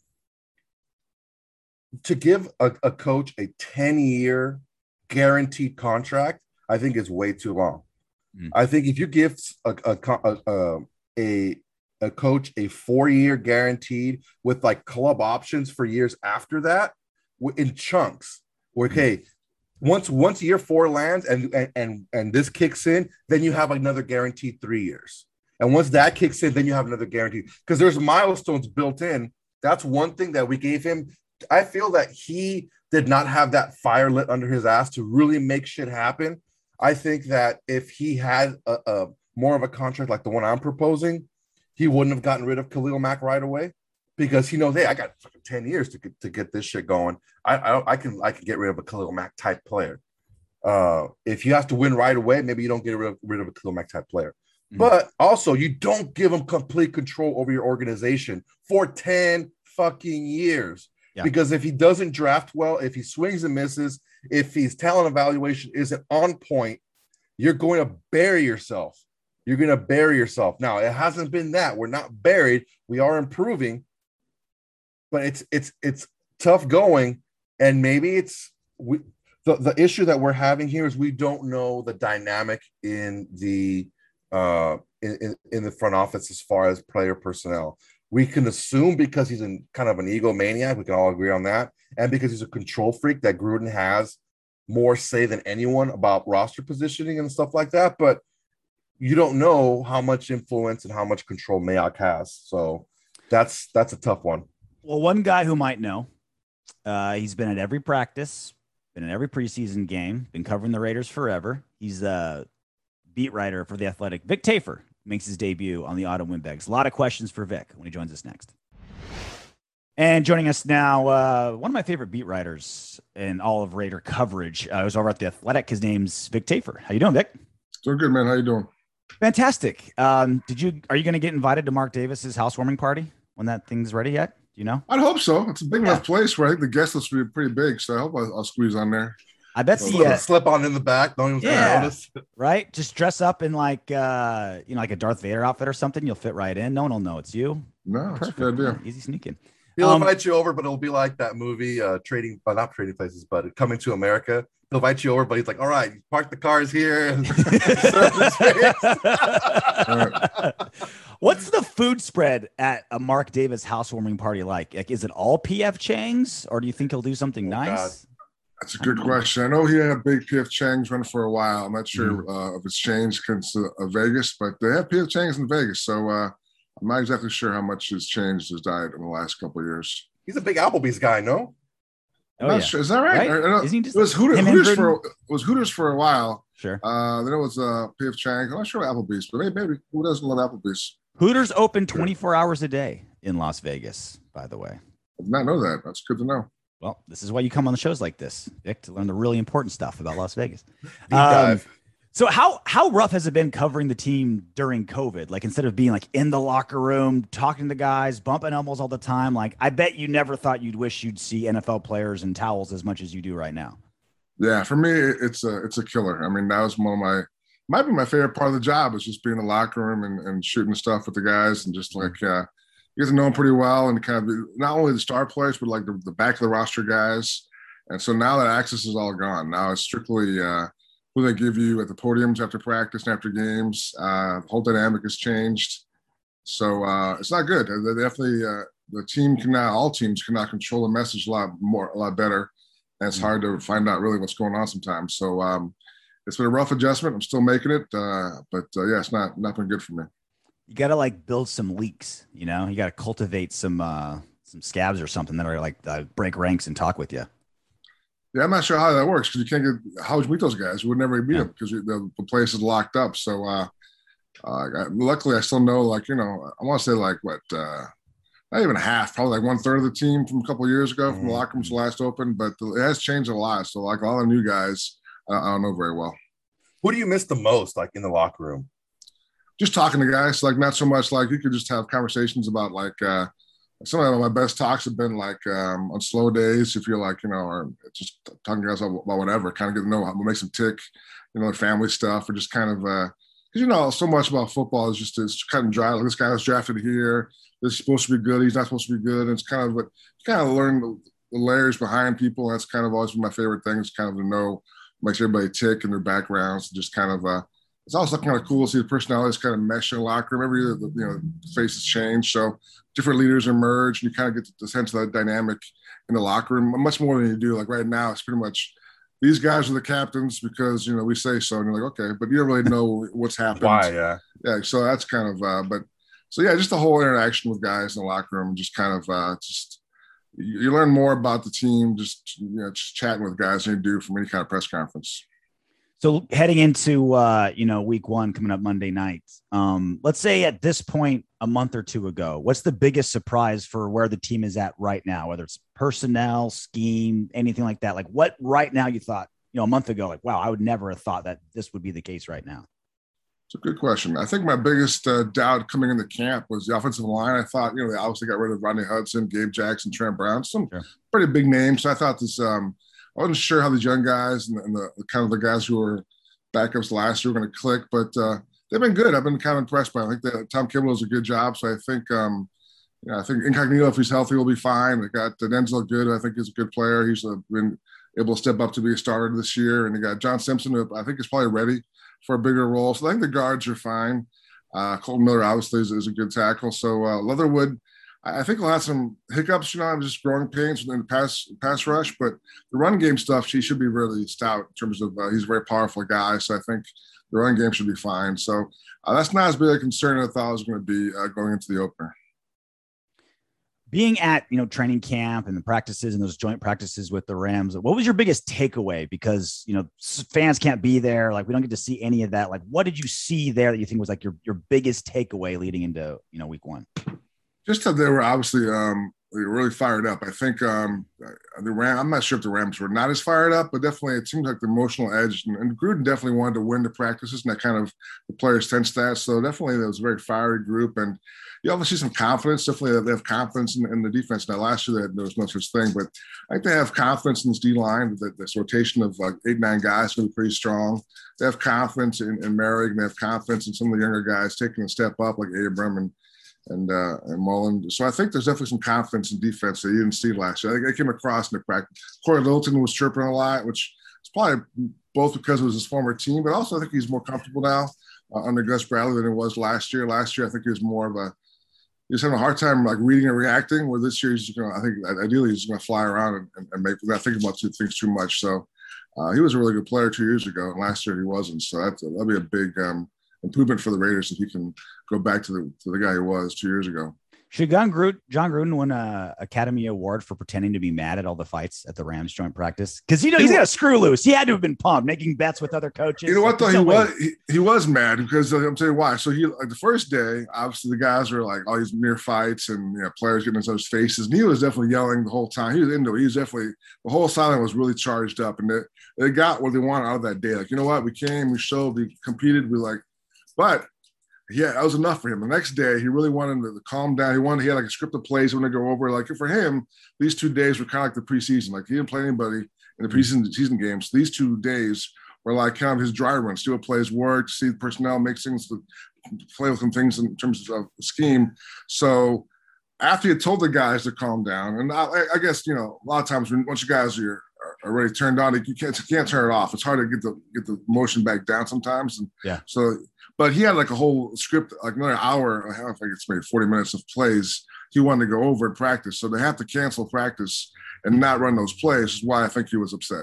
S3: To give a, a coach a ten-year guaranteed contract, I think is way too long. Mm. I think if you give a a, a a a coach a four-year guaranteed with like club options for years after that in chunks, okay, mm. once once year four lands and and and, and this kicks in, then you have another guaranteed three years. And once that kicks in, then you have another guarantee, because there's milestones built in. That's one thing that we gave him. I feel that he did not have that fire lit under his ass to really make shit happen. I think that if he had a, a more of a contract like the one I'm proposing, he wouldn't have gotten rid of Khalil Mack right away, because he knows, hey, I got fucking ten years to get, to get this shit going. I, I I can I can get rid of a Khalil Mack type player. Uh, if you have to win right away, maybe you don't get rid of, rid of a Khalil Mack type player. Mm-hmm. But also, you don't give him complete control over your organization for ten fucking years. Yeah. Because if he doesn't draft well, if he swings and misses, if his talent evaluation isn't on point, you're going to bury yourself. You're going to bury yourself. Now, it hasn't been that. We're not buried. We are improving, but it's it's it's tough going. And maybe it's we the, the issue that we're having here is we don't know the dynamic in the uh in, in, in the front office as far as player personnel. We can assume because he's in kind of an egomaniac, we can all agree on that, and because he's a control freak, that Gruden has more say than anyone about roster positioning and stuff like that. But you don't know how much influence and how much control Mayock has. So that's that's a tough one.
S1: Well, one guy who might know, uh, he's been at every practice, been in every preseason game, been covering the Raiders forever. He's a beat writer for The Athletic. Vic Tafur makes his debut on the Auto Windbags. A lot of questions for Vic when he joins us next. And joining us now, uh, one of my favorite beat writers in all of Raider coverage. Uh, I was over at The Athletic. His name's Vic Tafur. How you doing, Vic?
S4: Doing good, man. How you doing?
S1: Fantastic. Um, did you? Are you going to get invited to Mark Davis's housewarming party when that thing's ready yet? Do you know?
S4: I'd hope so. It's a big yeah. enough place where I think the guest list will be pretty big, so I hope I'll, I'll squeeze on there.
S1: I bet
S3: the uh, slip on in the back. Don't even
S1: yeah,
S3: notice.
S1: Right? Just dress up in like uh, you know, like a Darth Vader outfit or something. You'll fit right in. No one will know it's you.
S4: No, it's a good idea.
S1: Easy sneaking.
S3: He'll
S1: um,
S3: invite you over, but it'll be like that movie, uh, Trading, well, not Trading Places, but Coming to America. He'll invite you over, but he's like, all right, park the cars here.
S1: What's the food spread at a Mark Davis housewarming party like? Like, is it all P F Chang's, or do you think he'll do something oh, nice? God.
S4: That's a good question. I know he had a big P F Chang's run for a while. I'm not sure mm. uh, if it's changed since uh, Vegas, but they have P F Chang's in Vegas. So uh, I'm not exactly sure how much has changed his diet in the last couple of years.
S3: He's a big Applebee's guy, no?
S4: I'm not oh, yeah. sure. Is that right?
S1: right?
S4: I, I
S1: Isn't he just
S4: it was Hooters, Hooters for it was Hooters for a while.
S1: Sure.
S4: Uh, then it was uh, P F Chang's. I'm not sure about Applebee's, but maybe, maybe who doesn't love Applebee's?
S1: Hooters open twenty-four hours a day in Las Vegas, by the way.
S4: I did not know that. That's good to know.
S1: Well, this is why you come on the shows like this, Vic, to learn the really important stuff about Las Vegas.
S3: Deep dive.
S1: Um, so how how rough has it been covering the team during COVID? Like instead of being like in the locker room, talking to the guys, bumping elbows all the time, like I bet you never thought you'd wish you'd see N F L players in towels as much as you do right now.
S4: Yeah, for me, it's a it's a killer. I mean, that was one of my might be my favorite part of the job is just being in the locker room and, and shooting stuff with the guys and just like uh, you get to know them pretty well and kind of be, not only the star players but like the, the back of the roster guys. And so now that access is all gone. Now it's strictly uh, who they give you at the podiums after practice and after games. Uh, the whole dynamic has changed, so uh, it's not good. They definitely uh, the team can now all teams cannot control the message a lot more a lot better. And it's hard to find out really what's going on sometimes. So um, it's been a rough adjustment. I'm still making it, uh, but uh, yeah, it's not not been good for me.
S1: You got to like build some leaks, you know. You got to cultivate some uh, some scabs or something that are like uh, break ranks and talk with you.
S4: Yeah, I'm not sure how that works because you can't get how would you meet those guys? You would never meet
S1: Yeah.
S4: them because the, the place is locked up. So uh, uh, luckily, I still know like you know I want to say like what. Uh, Not even half, probably like one third of the team from a couple of years ago from the locker rooms last open, but it has changed a lot. So like all the new guys, uh, I don't know very well.
S3: Who do you miss the most, like in the locker room?
S4: Just talking to guys, like not so much like you could just have conversations about like uh, some of my best talks have been like um, on slow days, if you're like, you know, or just talking to guys about, about whatever, kind of get to know what makes them tick, you know, their family stuff, or just kind of, because, uh, you know, so much about football is just it's cut and dry. Like this guy was drafted here. This is supposed to be good. He's not supposed to be good. And it's kind of what you kind of learn the, the layers behind people. That's kind of always been my favorite thing is kind of to know what makes everybody tick and their backgrounds. Just kind of, uh, it's also kind of cool to see the personalities kind of mesh in the locker room. Every year, the, you know, faces change. So different leaders emerge and you kind of get the sense of that dynamic in the locker room much more than you do. Like right now, it's pretty much these guys are the captains because, you know, we say so. And you're like, okay, but you don't really know what's happened.
S3: Why, yeah.
S4: Yeah, so that's kind of, uh, but, So, yeah, just the whole interaction with guys in the locker room, just kind of uh, just you, you learn more about the team, just, you know, just chatting with guys than you do from any kind of press conference.
S1: So heading into, uh, you know, week one coming up Monday night, um, let's say at this point a month or two ago, what's the biggest surprise for where the team is at right now, whether it's personnel, scheme, anything like that? Like what right now you thought, you know, a month ago, like, wow, I would never have thought that this would be the case right now.
S4: It's a good question. I think my biggest uh, doubt coming into camp was the offensive line. I thought, you know, they obviously got rid of Rodney Hudson, Gabe Jackson, Trent Brown, some
S1: Sure.
S4: pretty big names. So I thought this, um, I wasn't sure how these young guys and, and the kind of the guys who were backups last year were going to click, but uh, they've been good. I've been kind of impressed by them. I think that Tom Kimball does a good job. So I think, um, you know, I think Incognito, if he's healthy, will be fine. They got uh, Denzel Good, who I think is a good player. He's uh, been able to step up to be a starter this year. And they got John Simpson, who I think is probably ready for a bigger role. So I think the guards are fine. Uh, Colton Miller obviously is, is a good tackle. So uh, Leatherwood, I think he'll have some hiccups, you know, I'm just growing pains in the pass pass rush, but the run game stuff, she should be really stout in terms of uh, he's a very powerful guy. So I think the run game should be fine. So uh, that's not as big a concern as I thought it was going to be uh, going into the opener.
S1: Being at, you know, training camp and the practices and those joint practices with the Rams, what was your biggest takeaway? Because, you know, fans can't be there. Like we don't get to see any of that. Like, what did you see there that you think was like your, your biggest takeaway leading into, you know, week one?
S4: Just that they were obviously um, they were really fired up. I think um, the Ram. I'm not sure if the Rams were not as fired up, but definitely it seemed like the emotional edge. And, and Gruden definitely wanted to win the practices, and that kind of the players sensed that. So definitely it was a very fiery group, and you obviously see some confidence. Definitely they have confidence in, in the defense. Now last year there was no such thing, but I think they have confidence in this D line. That this rotation of like eight nine guys will be pretty strong. They have confidence in, in Merrick, and they have confidence in some of the younger guys taking a step up, like Abram and. and uh, and Mullen. So I think there's definitely some confidence in defense that you didn't see last year. I think it came across in the practice. Corey Littleton was chirping a lot, which is probably both because it was his former team, but also I think he's more comfortable now uh, under Gus Bradley than he was last year. Last year, I think he was more of a – he was having a hard time like reading and reacting, where this year he's just going to – I think ideally he's going to fly around and, and, and make – not thinking about two things too much. So uh, he was a really good player two years ago, and last year he wasn't. So that's, that'll be a big um, – improvement for the Raiders if he can go back to the to the guy he was two years ago.
S1: Should John Gruden, John Gruden win a Academy Award for pretending to be mad at all the fights at the Rams joint practice? Because you know he's got a screw loose. He had to have been pumped, making bets with other coaches.
S4: You know what though?
S1: Like,
S4: He
S1: no
S4: was
S1: way.
S4: he, he was mad because uh, I'm telling you why. So he like the first day, obviously the guys were like all these near fights and you know, players getting in each other's faces. And he was definitely yelling the whole time. He was into it. He was definitely the whole silent was really charged up, and they, they got what they wanted out of that day. Like you know what? We came, we showed, we competed, we like, but. Yeah, that was enough for him. The next day, he really wanted to calm down. He wanted, he had like a scripted plays when they go over. Like for him, these two days were kind of like the preseason. Like he didn't play anybody in the preseason season games. These two days were like kind of his dry run, see what plays work, see the personnel, make things, play with some things in terms of the scheme. So after he had told the guys to calm down, and I, I guess, you know, a lot of times when once you guys are already turned on, you can't, you can't turn it off. It's hard to get the get the emotion back down sometimes. And
S1: yeah.
S4: So, but he had like a whole script, like another hour, I don't think it's maybe forty minutes of plays he wanted to go over in practice. So they have to cancel practice and not run those plays is why I think he was upset.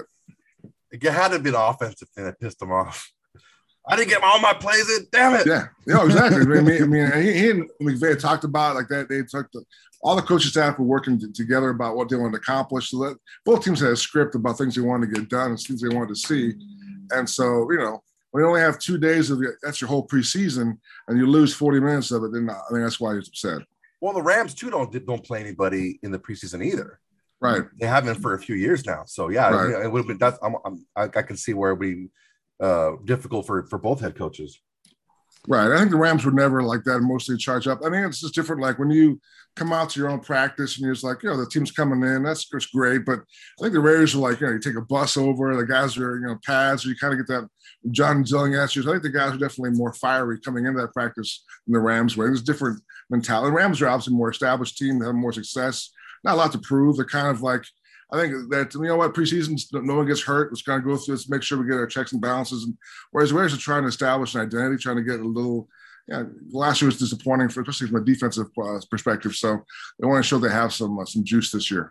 S3: It had to be the offensive thing that pissed him off. I didn't get all my plays in. Damn it.
S4: Yeah, yeah, exactly. I mean, I mean, he, he and McVay talked about like that. They took the, all the coaching staff were working t- together about what they wanted to accomplish. So that both teams had a script about things they wanted to get done and things they wanted to see. And so, you know, when you only have two days of the, that's your whole preseason, and you lose forty minutes of it, then I think that's why he's upset.
S3: Well, the Rams too don't don't play anybody in the preseason either.
S4: Right.
S3: They haven't for a few years now. So yeah,
S4: right.
S3: it, it would have been. That's I'm, I'm, I, I can see where it would be uh, difficult for for both head coaches.
S4: Right. I think the Rams were never like that, mostly charge up. I think it's just different. Like when you come out to your own practice and you're just like, you know, the team's coming in, that's just great. But I think the Raiders are like, you know, you take a bus over, the guys are, you know, pads, or you kind of get that John Zilling attitude. I think the guys are definitely more fiery coming into that practice than the Rams were. There's different mentality. The Rams are obviously a more established team, they have more success, not a lot to prove. They're kind of like, I think that, you know what, preseason, no one gets hurt. Let's kind of go through this, make sure we get our checks and balances. And whereas Raiders are trying to establish an identity, trying to get a little, yeah, last year was disappointing, for, especially from a defensive uh, perspective. So they want to show they have some uh, some juice this year.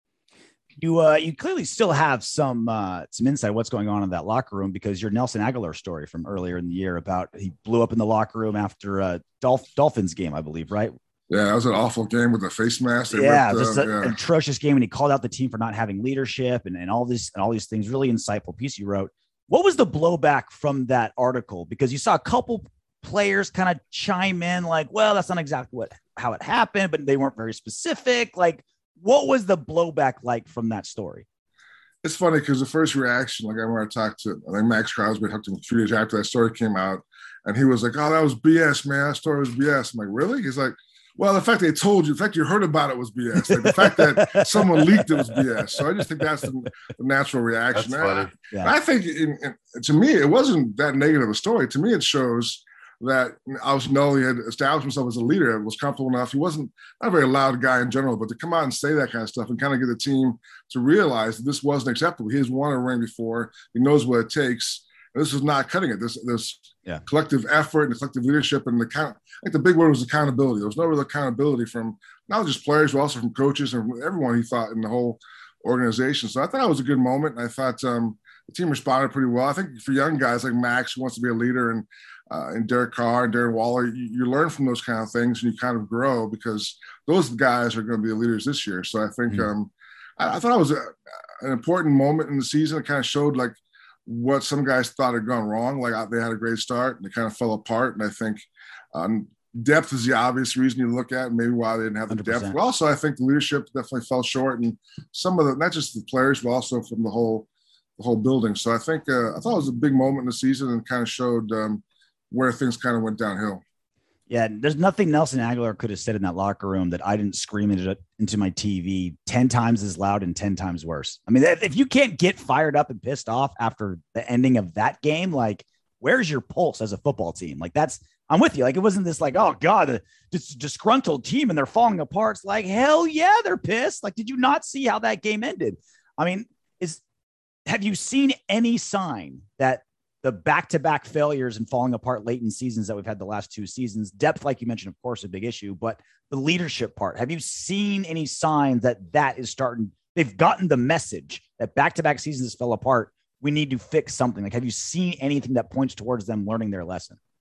S1: You uh, you clearly still have some uh, some insight what's going on in that locker room, because your Nelson Aguilar story from earlier in the year about he blew up in the locker room after a Dolph- Dolphins game, I believe, right?
S4: Yeah, that was an awful game with the face mask. They
S1: yeah,
S4: ripped,
S1: just
S4: uh,
S1: a,
S4: yeah.
S1: an atrocious game, and he called out the team for not having leadership and, and all this and all these things. Really insightful piece you wrote. What was the blowback from that article? Because you saw a couple players kind of chime in like, well, that's not exactly what how it happened, but they weren't very specific. Like, what was the blowback like from that story?
S4: It's funny because the first reaction, like I remember I talked to, I think Max Crosby talked to him a few days after that story came out, and he was like, oh, that was B S, man. That story was B S. I'm like, really? He's like, well, the fact they told you, the fact you heard about it was B S. Like the fact that someone leaked it was B S. So I just think that's the, the natural reaction.
S3: That's funny.
S4: I,
S1: Yeah.
S4: I think in, in, to me, it wasn't that negative a story. To me, it shows that obviously Nolan had established himself as a leader, was comfortable enough. He wasn't not a very loud guy in general, but to come out and say that kind of stuff and kind of get the team to realize that this wasn't acceptable. He has won a ring before. He knows what it takes. And this was not cutting it. This this
S1: yeah.
S4: collective effort and collective leadership and the kind. I think the big word was accountability. There was no real accountability from not just players, but also from coaches and from everyone, he thought, in the whole organization. So I thought it was a good moment. And I thought um, the team responded pretty well. I think for young guys like Max, who wants to be a leader, and uh, and Derek Carr and Darren Waller, you, you learn from those kind of things and you kind of grow, because those guys are going to be the leaders this year. So I think mm-hmm. um, I, I thought it was a, an important moment in the season. It kind of showed like what some guys thought had gone wrong. Like they had a great start and they kind of fell apart. And I think um, depth is the obvious reason you look at, and maybe why they didn't have the
S1: one hundred percent.
S4: depth. But also I think the leadership definitely fell short, and some of the, not just the players, but also from the whole, the whole building. So I think, uh, I thought it was a big moment in the season and kind of showed um, where things kind of went downhill.
S1: Yeah, there's nothing Nelson Aguilar could have said in that locker room that I didn't scream it into my T V ten times as loud and ten times worse. I mean, if you can't get fired up and pissed off after the ending of that game, like, where's your pulse as a football team? Like, that's, I'm with you. Like, it wasn't this like, oh God, this disgruntled team and they're falling apart. It's like, hell yeah, they're pissed. Like, did you not see how that game ended? I mean, is, have you seen any sign that the back-to-back failures and falling apart late in seasons that we've had the last two seasons, depth, like you mentioned, of course, a big issue, but the leadership part, have you seen any signs that that is starting, they've gotten the message that back-to-back seasons fell apart, we need to fix something? Like, have you seen anything that points towards them learning their lesson?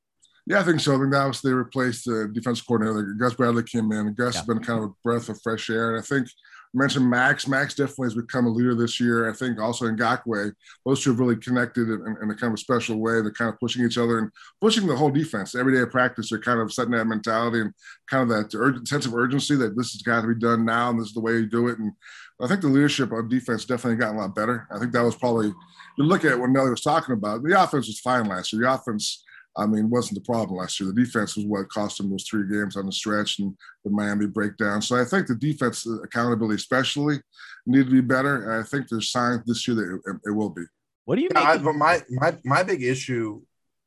S4: Yeah, I think so. I think that was they replaced the defense coordinator. Gus Bradley came in. Gus yeah. has been kind of a breath of fresh air. And I think you mentioned Max. Max definitely has become a leader this year. I think also Ngakoue, those two have really connected in, in a kind of a special way. They're kind of pushing each other and pushing the whole defense. Every day of practice, they're kind of setting that mentality and kind of that urgent, sense of urgency that this has got to be done now and this is the way you do it. And I think the leadership on defense definitely gotten a lot better. I think that was probably, you look at what Nelly was talking about, the offense was fine last year. The offense, I mean, wasn't the problem last year. The defense was what cost them those three games on the stretch and the Miami breakdown. So I think the defense accountability especially need to be better. And I think there's signs this year that it, it will be.
S1: What do you
S3: yeah,
S1: make?
S3: I, my, my, my big issue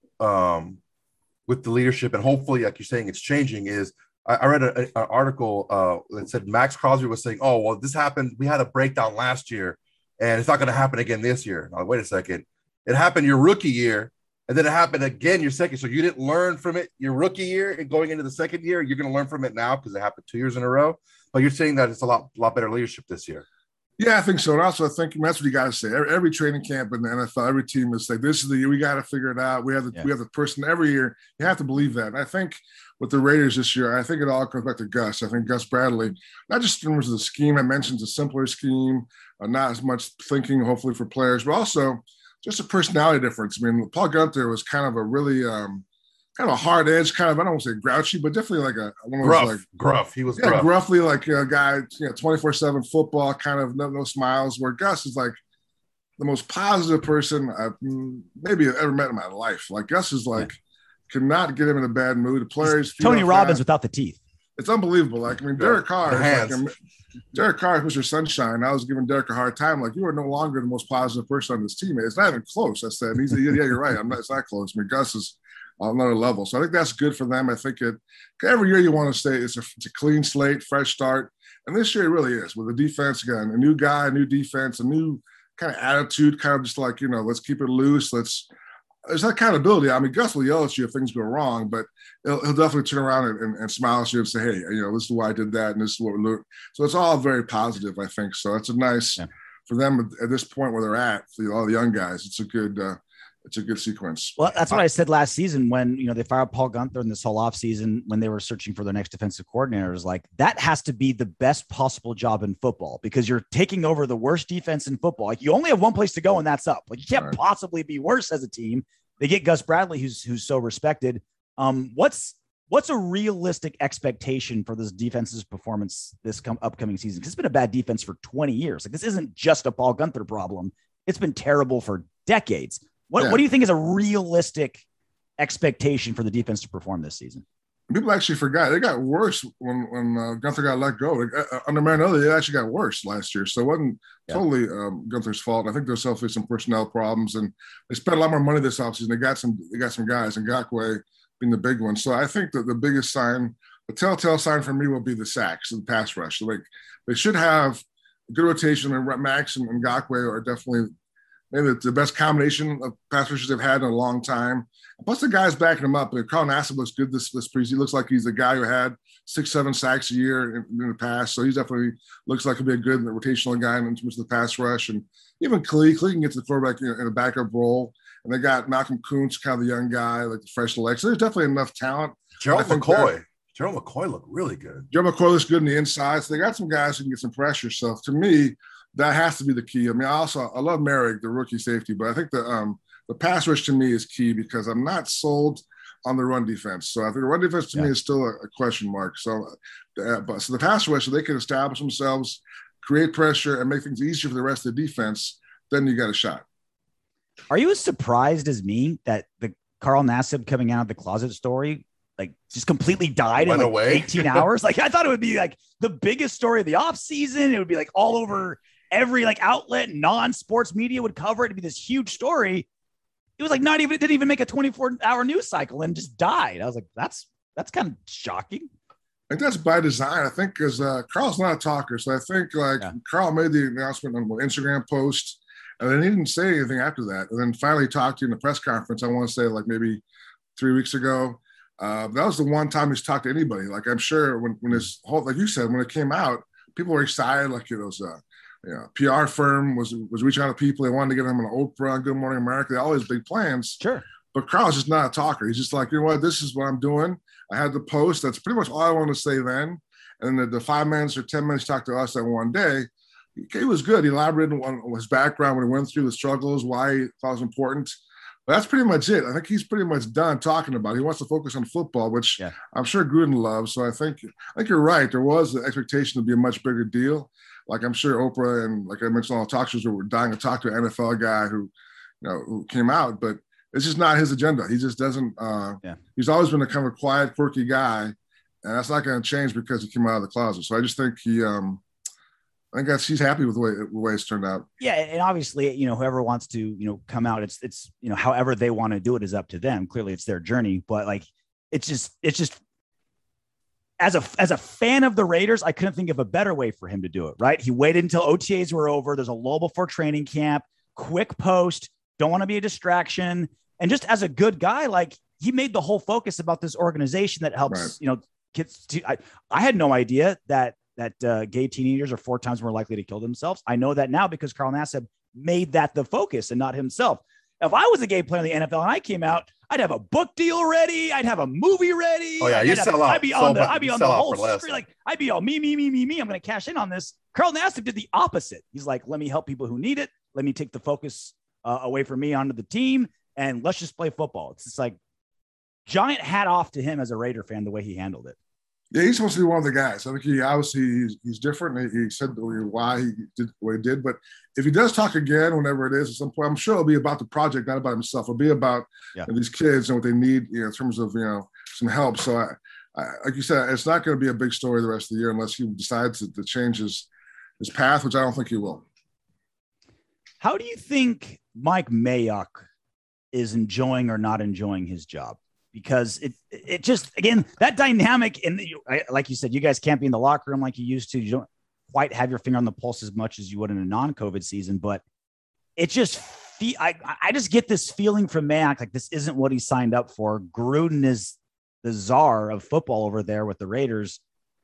S3: um, with the leadership, and hopefully, like you're saying, it's changing, is I, I read a, a, an article uh, that said Max Crosby was saying, oh, well, this happened. We had a breakdown last year, and it's not going to happen again this year. Now, wait a second. It happened your rookie year. And then it happened again your second. So you didn't learn from it your rookie year and going into the second year. You're going to learn from it now because it happened two years in a row. But you're saying that it's a lot, lot better leadership this year.
S4: Yeah, I think so. And also, I think that's what you got to say. Every, every training camp in the N F L, every team is like, this is the year we got to figure it out. We have the yeah. we have the person every year. You have to believe that. And I think with the Raiders this year, I think it all comes back to Gus. I think Gus Bradley, not just in terms of the scheme, I mentioned it's a simpler scheme, uh, not as much thinking, hopefully, for players, but also just a personality difference. I mean, Paul Guenther was kind of a really um, kind of a hard edge, kind of, I don't want to say grouchy, but definitely like a one of
S3: gruff,
S4: those like
S3: gruff. He was
S4: yeah,
S3: gruff.
S4: gruffly like a guy, you know, twenty-four seven football, kind of no, no smiles. Where Gus is like the most positive person I've maybe ever met in my life. Like Gus is like yeah. cannot get him in a bad mood. The players,
S1: Tony Robbins without the teeth.
S4: It's unbelievable. Like I mean, Derek Carr is like. Derek Carr, Mister Sunshine, I was giving Derek a hard time. Like, you are no longer the most positive person on this team. It's not even close. I said, he's, yeah, you're right. I'm not, it's not close. I mean, Gus is on another level. So I think that's good for them. I think it every year you want to say it's a, it's a clean slate, fresh start. And this year it really is with the defense again, a new guy, a new defense, a new kind of attitude, kind of just like, you know, let's keep it loose. Let's, there's that accountability. I mean, Gus will yell at you if things go wrong, but he'll, he'll definitely turn around and, and, and smile at you and say, hey, you know, this is why I did that and this is what we're doing. So it's all very positive, I think. So it's a nice, yeah. for them at this point where they're at, for all the young guys, it's a good uh, it's a good sequence.
S1: Well, that's what I said last season when, you know, they fired Paul Guenther in this whole offseason when they were searching for their next defensive coordinator. Is like, that has to be the best possible job in football because you're taking over the worst defense in football. Like, you only have one place to go and that's up. Like, you can't right. possibly be worse as a team. They get Gus Bradley, who's who's so respected. Um, what's what's a realistic expectation for this defense's performance this com- upcoming season? Because it's been a bad defense for twenty years. Like, this isn't just a Paul Guenther problem. It's been terrible for decades. What yeah. what do you think is a realistic expectation for the defense to perform this season?
S4: People actually forgot. It got worse when when uh, Guenther got let go. Like, uh, under Marinelli, it actually got worse last year. So it wasn't yeah. totally um, Guenther's fault. I think there's definitely some personnel problems, and they spent a lot more money this offseason. They got some they got some guys, and Ngakoue being the big one. So I think that the biggest sign, the telltale sign for me, will be the sacks and the pass rush. Like, they should have a good rotation, and Max and Ngakoue are definitely maybe the best combination of pass rushers they've had in a long time. Plus, the guys backing him up. Carl Nassib looks good this this preseason. He looks like he's the guy who had six, seven sacks a year in, in the past. So he's definitely looks like he'll be a good rotational guy in terms of the pass rush. And even Klee, Klee can get to the quarterback in, in a backup role. And they got Malcolm Kuntz, kind of the young guy, like the fresh leg. So there's definitely enough talent.
S3: Gerald McCoy. Gerald McCoy looked really good.
S4: Gerald McCoy looks good on the inside. So they got some guys who can get some pressure. So to me, that has to be the key. I mean, I also I love Merrick, the rookie safety, but I think the um the pass rush to me is key because I'm not sold on the run defense. So I think the run defense to yeah. me is still a, a question mark. So, uh, but so the pass rush, so they can establish themselves, create pressure, and make things easier for the rest of the defense. Then you got a shot.
S1: Are you as surprised as me that the Carl Nassib coming out of the closet story like just completely died Went in like away. eighteen hours? Like, I thought it would be like the biggest story of the offseason. It would be like all over every like outlet, non-sports media would cover it. It'd be this huge story. It was like not even, it didn't even make a twenty-four hour news cycle and just died. I was like, that's, that's kind of shocking.
S4: I think that's by design. I think because uh, Carl's not a talker. So I think like yeah. Carl made the announcement on an Instagram post and then he didn't say anything after that. And then finally talked to you in the press conference. I want to say like maybe three weeks ago. Uh, that was the one time he's talked to anybody. Like, I'm sure when, when this whole, like you said, when it came out, people were excited. Like, it was uh, you know, P R firm was was reaching out to people. They wanted to get them on Oprah, on Good Morning America. They all these big plans.
S1: Sure.
S4: But Carl's just not a talker. He's just like, you know what, this is what I'm doing. I had the post. That's pretty much all I wanted to say then. And the, the five minutes or ten minutes he talked to us that one day, he, he was good. He elaborated on his background when he went through the struggles, why he thought it was important. But that's pretty much it. I think he's pretty much done talking about it. He wants to focus on football, which yeah. I'm sure Gruden loves. So I think I think you're right. There was the expectation to be a much bigger deal. Like I'm sure Oprah and like I mentioned, all the talk shows were dying to talk to an N F L guy who, you know, who came out, but it's just not his agenda. He just doesn't. Uh, yeah. He's always been a kind of a quiet, quirky guy, and that's not going to change because he came out of the closet. So I just think he. Um, I think that's he's happy with the way, the way it's turned out.
S1: Yeah, and obviously, you know, whoever wants to, you know, come out, it's it's you know, however they want to do it is up to them. Clearly, it's their journey, but like, it's just it's just as a as a fan of the Raiders, I couldn't think of a better way for him to do it. Right? He waited until O T As were over. There's a lull before training camp. Quick post. Don't want to be a distraction. And just as a good guy, like he made the whole focus about this organization that helps, right. you know, kids. To, I, I had no idea that that uh, gay teenagers are four times more likely to kill themselves. I know that now because Carl Nassib made that the focus and not himself. If I was a gay player in the N F L and I came out, I'd have a book deal ready. I'd have a movie ready.
S3: Oh yeah, you
S1: I'd
S3: sell
S1: have,
S3: out.
S1: I'd be on
S3: so
S1: the, I'd be on the whole
S3: street.
S1: Street. Like I'd be all me, me, me, me, me. I'm going to cash in on this. Carl Nassib did the opposite. He's like, let me help people who need it. Let me take the focus uh, away from me onto the team. And let's just play football. It's just like giant hat off to him as a Raider fan, the way he handled it.
S4: Yeah, he's supposed to be one of the guys. I think he obviously he's, he's different. He, he said why he did what he did. But if he does talk again, whenever it is, at some point, I'm sure it'll be about the project, not about himself. It'll be about yeah. you know, these kids and what they need, you know, in terms of, you know, some help. So, I, I, like you said, it's not going to be a big story the rest of the year unless he decides to, to change his, his path, which I don't think he will.
S1: How do you think Mike Mayock is enjoying or not enjoying his job? Because it it just, again, that dynamic, and like you said, you guys can't be in the locker room like you used to. You don't quite have your finger on the pulse as much as you would in a non-COVID season, but it just, fe- I, I just get this feeling from Mayock, like this isn't what he signed up for. Gruden is the czar of football over there with the Raiders.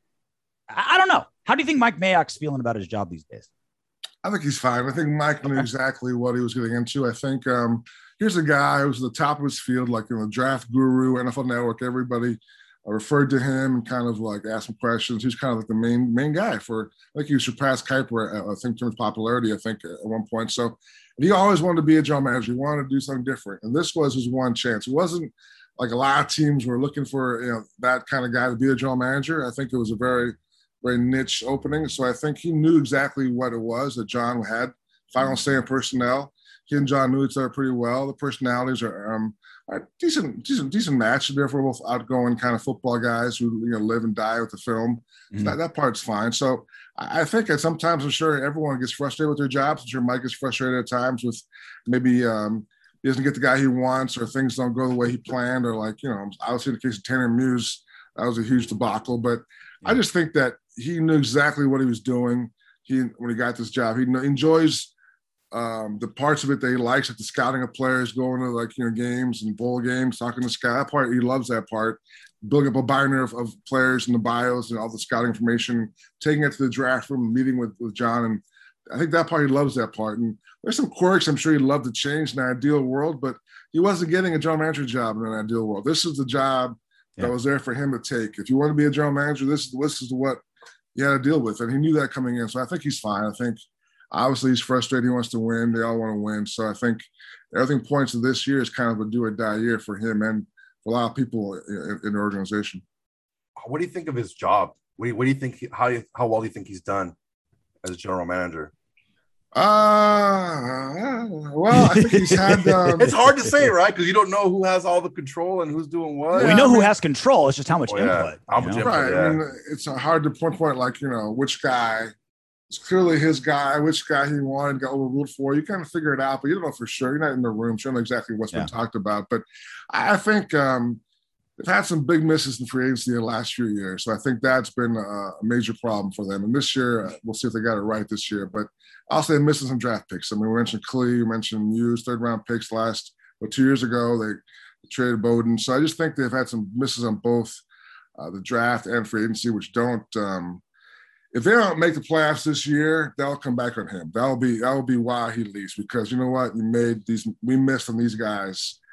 S1: I, I don't know. How do you think Mike Mayock's feeling about his job these days?
S4: I think he's fine. I think Mike knew exactly what he was getting into. I think um, here's a guy who's at the top of his field, like in you know, the draft guru, N F L Network, everybody referred to him and kind of like asked him questions. He's kind of like the main main guy for, I think he surpassed Kuiper, I think, in terms of popularity, I think, at one point. So he always wanted to be a general manager. He wanted to do something different. And this was his one chance. It wasn't like a lot of teams were looking for, you know, that kind of guy to be a general manager. I think it was a very, very niche opening. So I think he knew exactly what it was that John had. Final say in personnel. He and John knew each other pretty well. The personalities are, um, are decent, decent, decent match. They're both outgoing kind of football guys who you know live and die with the film. Mm-hmm. So that, that part's fine. So I think that sometimes I'm sure everyone gets frustrated with their jobs. I'm sure Mike gets frustrated at times with maybe um, he doesn't get the guy he wants or things don't go the way he planned or like, you know, obviously in the case of Tanner Muse, that was a huge debacle. But yeah. I just think that he knew exactly what he was doing. He when he got this job, he enjoys um, the parts of it that he likes, like the scouting of players, going to like you know games and bowl games, talking to scout. That part he loves that part. Building up a binder of, of players and the bios and all the scouting information, taking it to the draft room, meeting with, with John, and I think that part he loves that part. And there's some quirks I'm sure he'd love to change in an ideal world, but he wasn't getting a general manager job in an ideal world. This is the job yeah. that was there for him to take. If you want to be a general manager, this, this is what you had to deal with. And he knew that coming in. So I think he's fine. I think obviously he's frustrated. He wants to win. They all want to win. So I think everything points to this year is kind of a do or die year for him and for a lot of people in, in the organization.
S3: What do you think of his job? What do you, what do you think, he, how, how well do you think he's done as a general manager?
S4: Uh, well, I think he's had. Um,
S3: it's hard to say, right? Because you don't know who has all the control and who's doing what.
S1: Yeah, we know who has control. It's just how much
S3: oh,
S1: input.
S3: Yeah. How much
S1: know?
S3: input,
S4: right.
S3: Yeah.
S4: I mean, it's hard to pinpoint, like, you know, which guy is clearly his guy, which guy he wanted, got overruled for. You kind of figure it out, but you don't know for sure. You're not in the room. So you don't know exactly what's yeah. been talked about. But I think um, they've had some big misses in free agency in the last few years. So I think that's been a major problem for them. And this year, uh, we'll see if they got it right this year. But also, they're missing some draft picks. I mean, we mentioned Klee, we mentioned Muse, third round picks last, but two years ago, they traded Bowden. So I just think they've had some misses on both uh, the draft and free agency, which don't, um, if they don't make the playoffs this year, they'll come back on him. That'll be, that'll be why he leaves, because you know what? We made these, we missed on these guys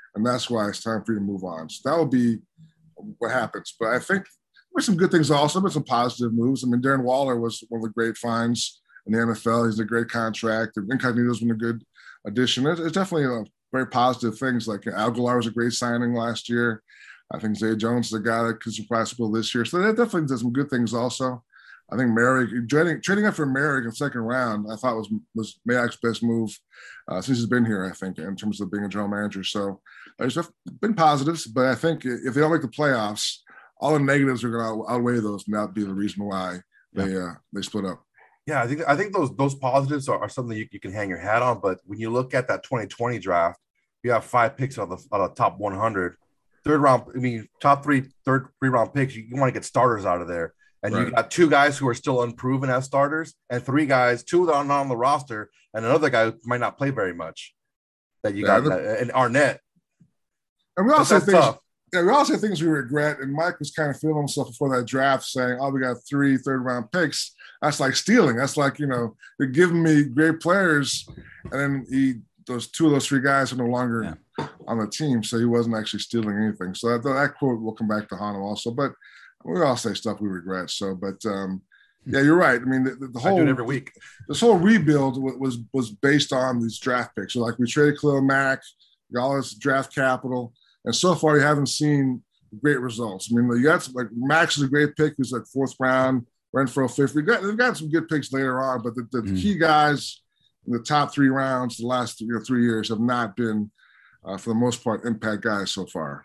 S4: and that's why it's time for you to move on. So that will be what happens. But I think there's some good things also, but some positive moves. I mean, Darren Waller was one of the great finds in the N F L. He's a great contract. Incognito's been a good addition. It's, it's definitely a very positive things. Like Aguilar was a great signing last year. I think Zay Jones is a guy that could surprise people this year. So that definitely does some good things also. I think Merrick, trading, trading up for Merrick in second round, I thought was was Mayak's best move uh, since he's been here, I think, in terms of being a general manager. So there's been positives, but I think if they don't make the playoffs, all the negatives are going to outweigh those, and that'll be the reason why they uh, they split up.
S3: Yeah, I think I think those those positives are, are something you, you can hang your hat on. But when you look at that twenty twenty draft, you have five picks out of the, out of the top one hundred. Third round, I mean, top three, third three round picks, you, you want to get starters out of there. And right. You got two guys who are still unproven as starters, and three guys, two that are not on the roster, and another guy who might not play very much. That you yeah, got, uh, and Arnett.
S4: And we also things, yeah, we also things we regret. And Mike was kind of feeling himself before that draft, saying, "Oh, we got three third round picks. That's like stealing. That's like you know, you're giving me great players, and then he those two of those three guys are no longer yeah. on the team, so he wasn't actually stealing anything." So that, that quote will come back to haunt him also, but. We all say stuff we regret. So, but um, yeah, you're right. I mean, the, the whole
S3: I do it every week.
S4: This whole rebuild was was based on these draft picks. So, like we traded Khalil Mack, got all this draft capital, and so far you haven't seen great results. I mean, you got some, like Max is a great pick. He's like fourth round, Renfro fifth. We got they've got some good picks later on, but the, the mm. key guys in the top three rounds the last you know, three years have not been, uh, for the most part, impact guys so far.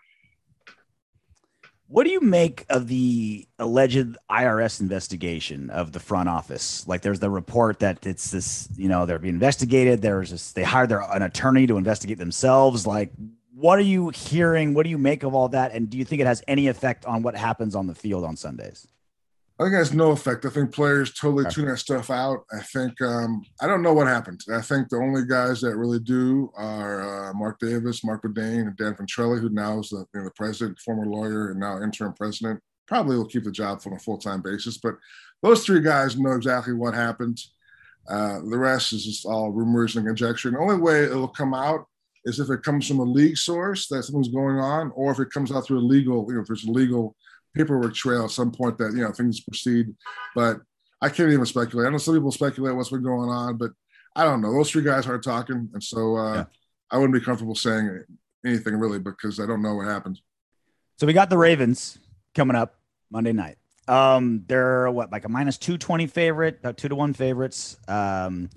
S1: What do you make of the alleged I R S investigation of the front office? Like there's the report that it's this, you know, they're being investigated. There's this, they hired their, an attorney to investigate themselves. Like, what are you hearing? What do you make of all that? And do you think it has any effect on what happens on the field on Sundays?
S4: I think it has no effect. I think players totally tune that stuff out. I think um, I don't know what happened. I think the only guys that really do are uh, Mark Davis, Mark Bedane, and Dan Ventrelli, who now is the, you know, the president, former lawyer, and now interim president. Probably will keep the job on a full-time basis. But those three guys know exactly what happened. Uh, the rest is just all rumors and conjecture. And the only way it'll come out is if it comes from a league source that something's going on, or if it comes out through a legal, you know, if there's a legal paperwork trail at some point that, you know, things proceed. But I can't even speculate. I know some people speculate what's been going on, but I don't know. Those three guys aren't talking. And so uh, yeah. I wouldn't be comfortable saying anything really because I don't know what happened.
S1: So we got the Ravens coming up Monday night. Um, they're what, like a minus two twenty favorite, about two to one favorites. Um,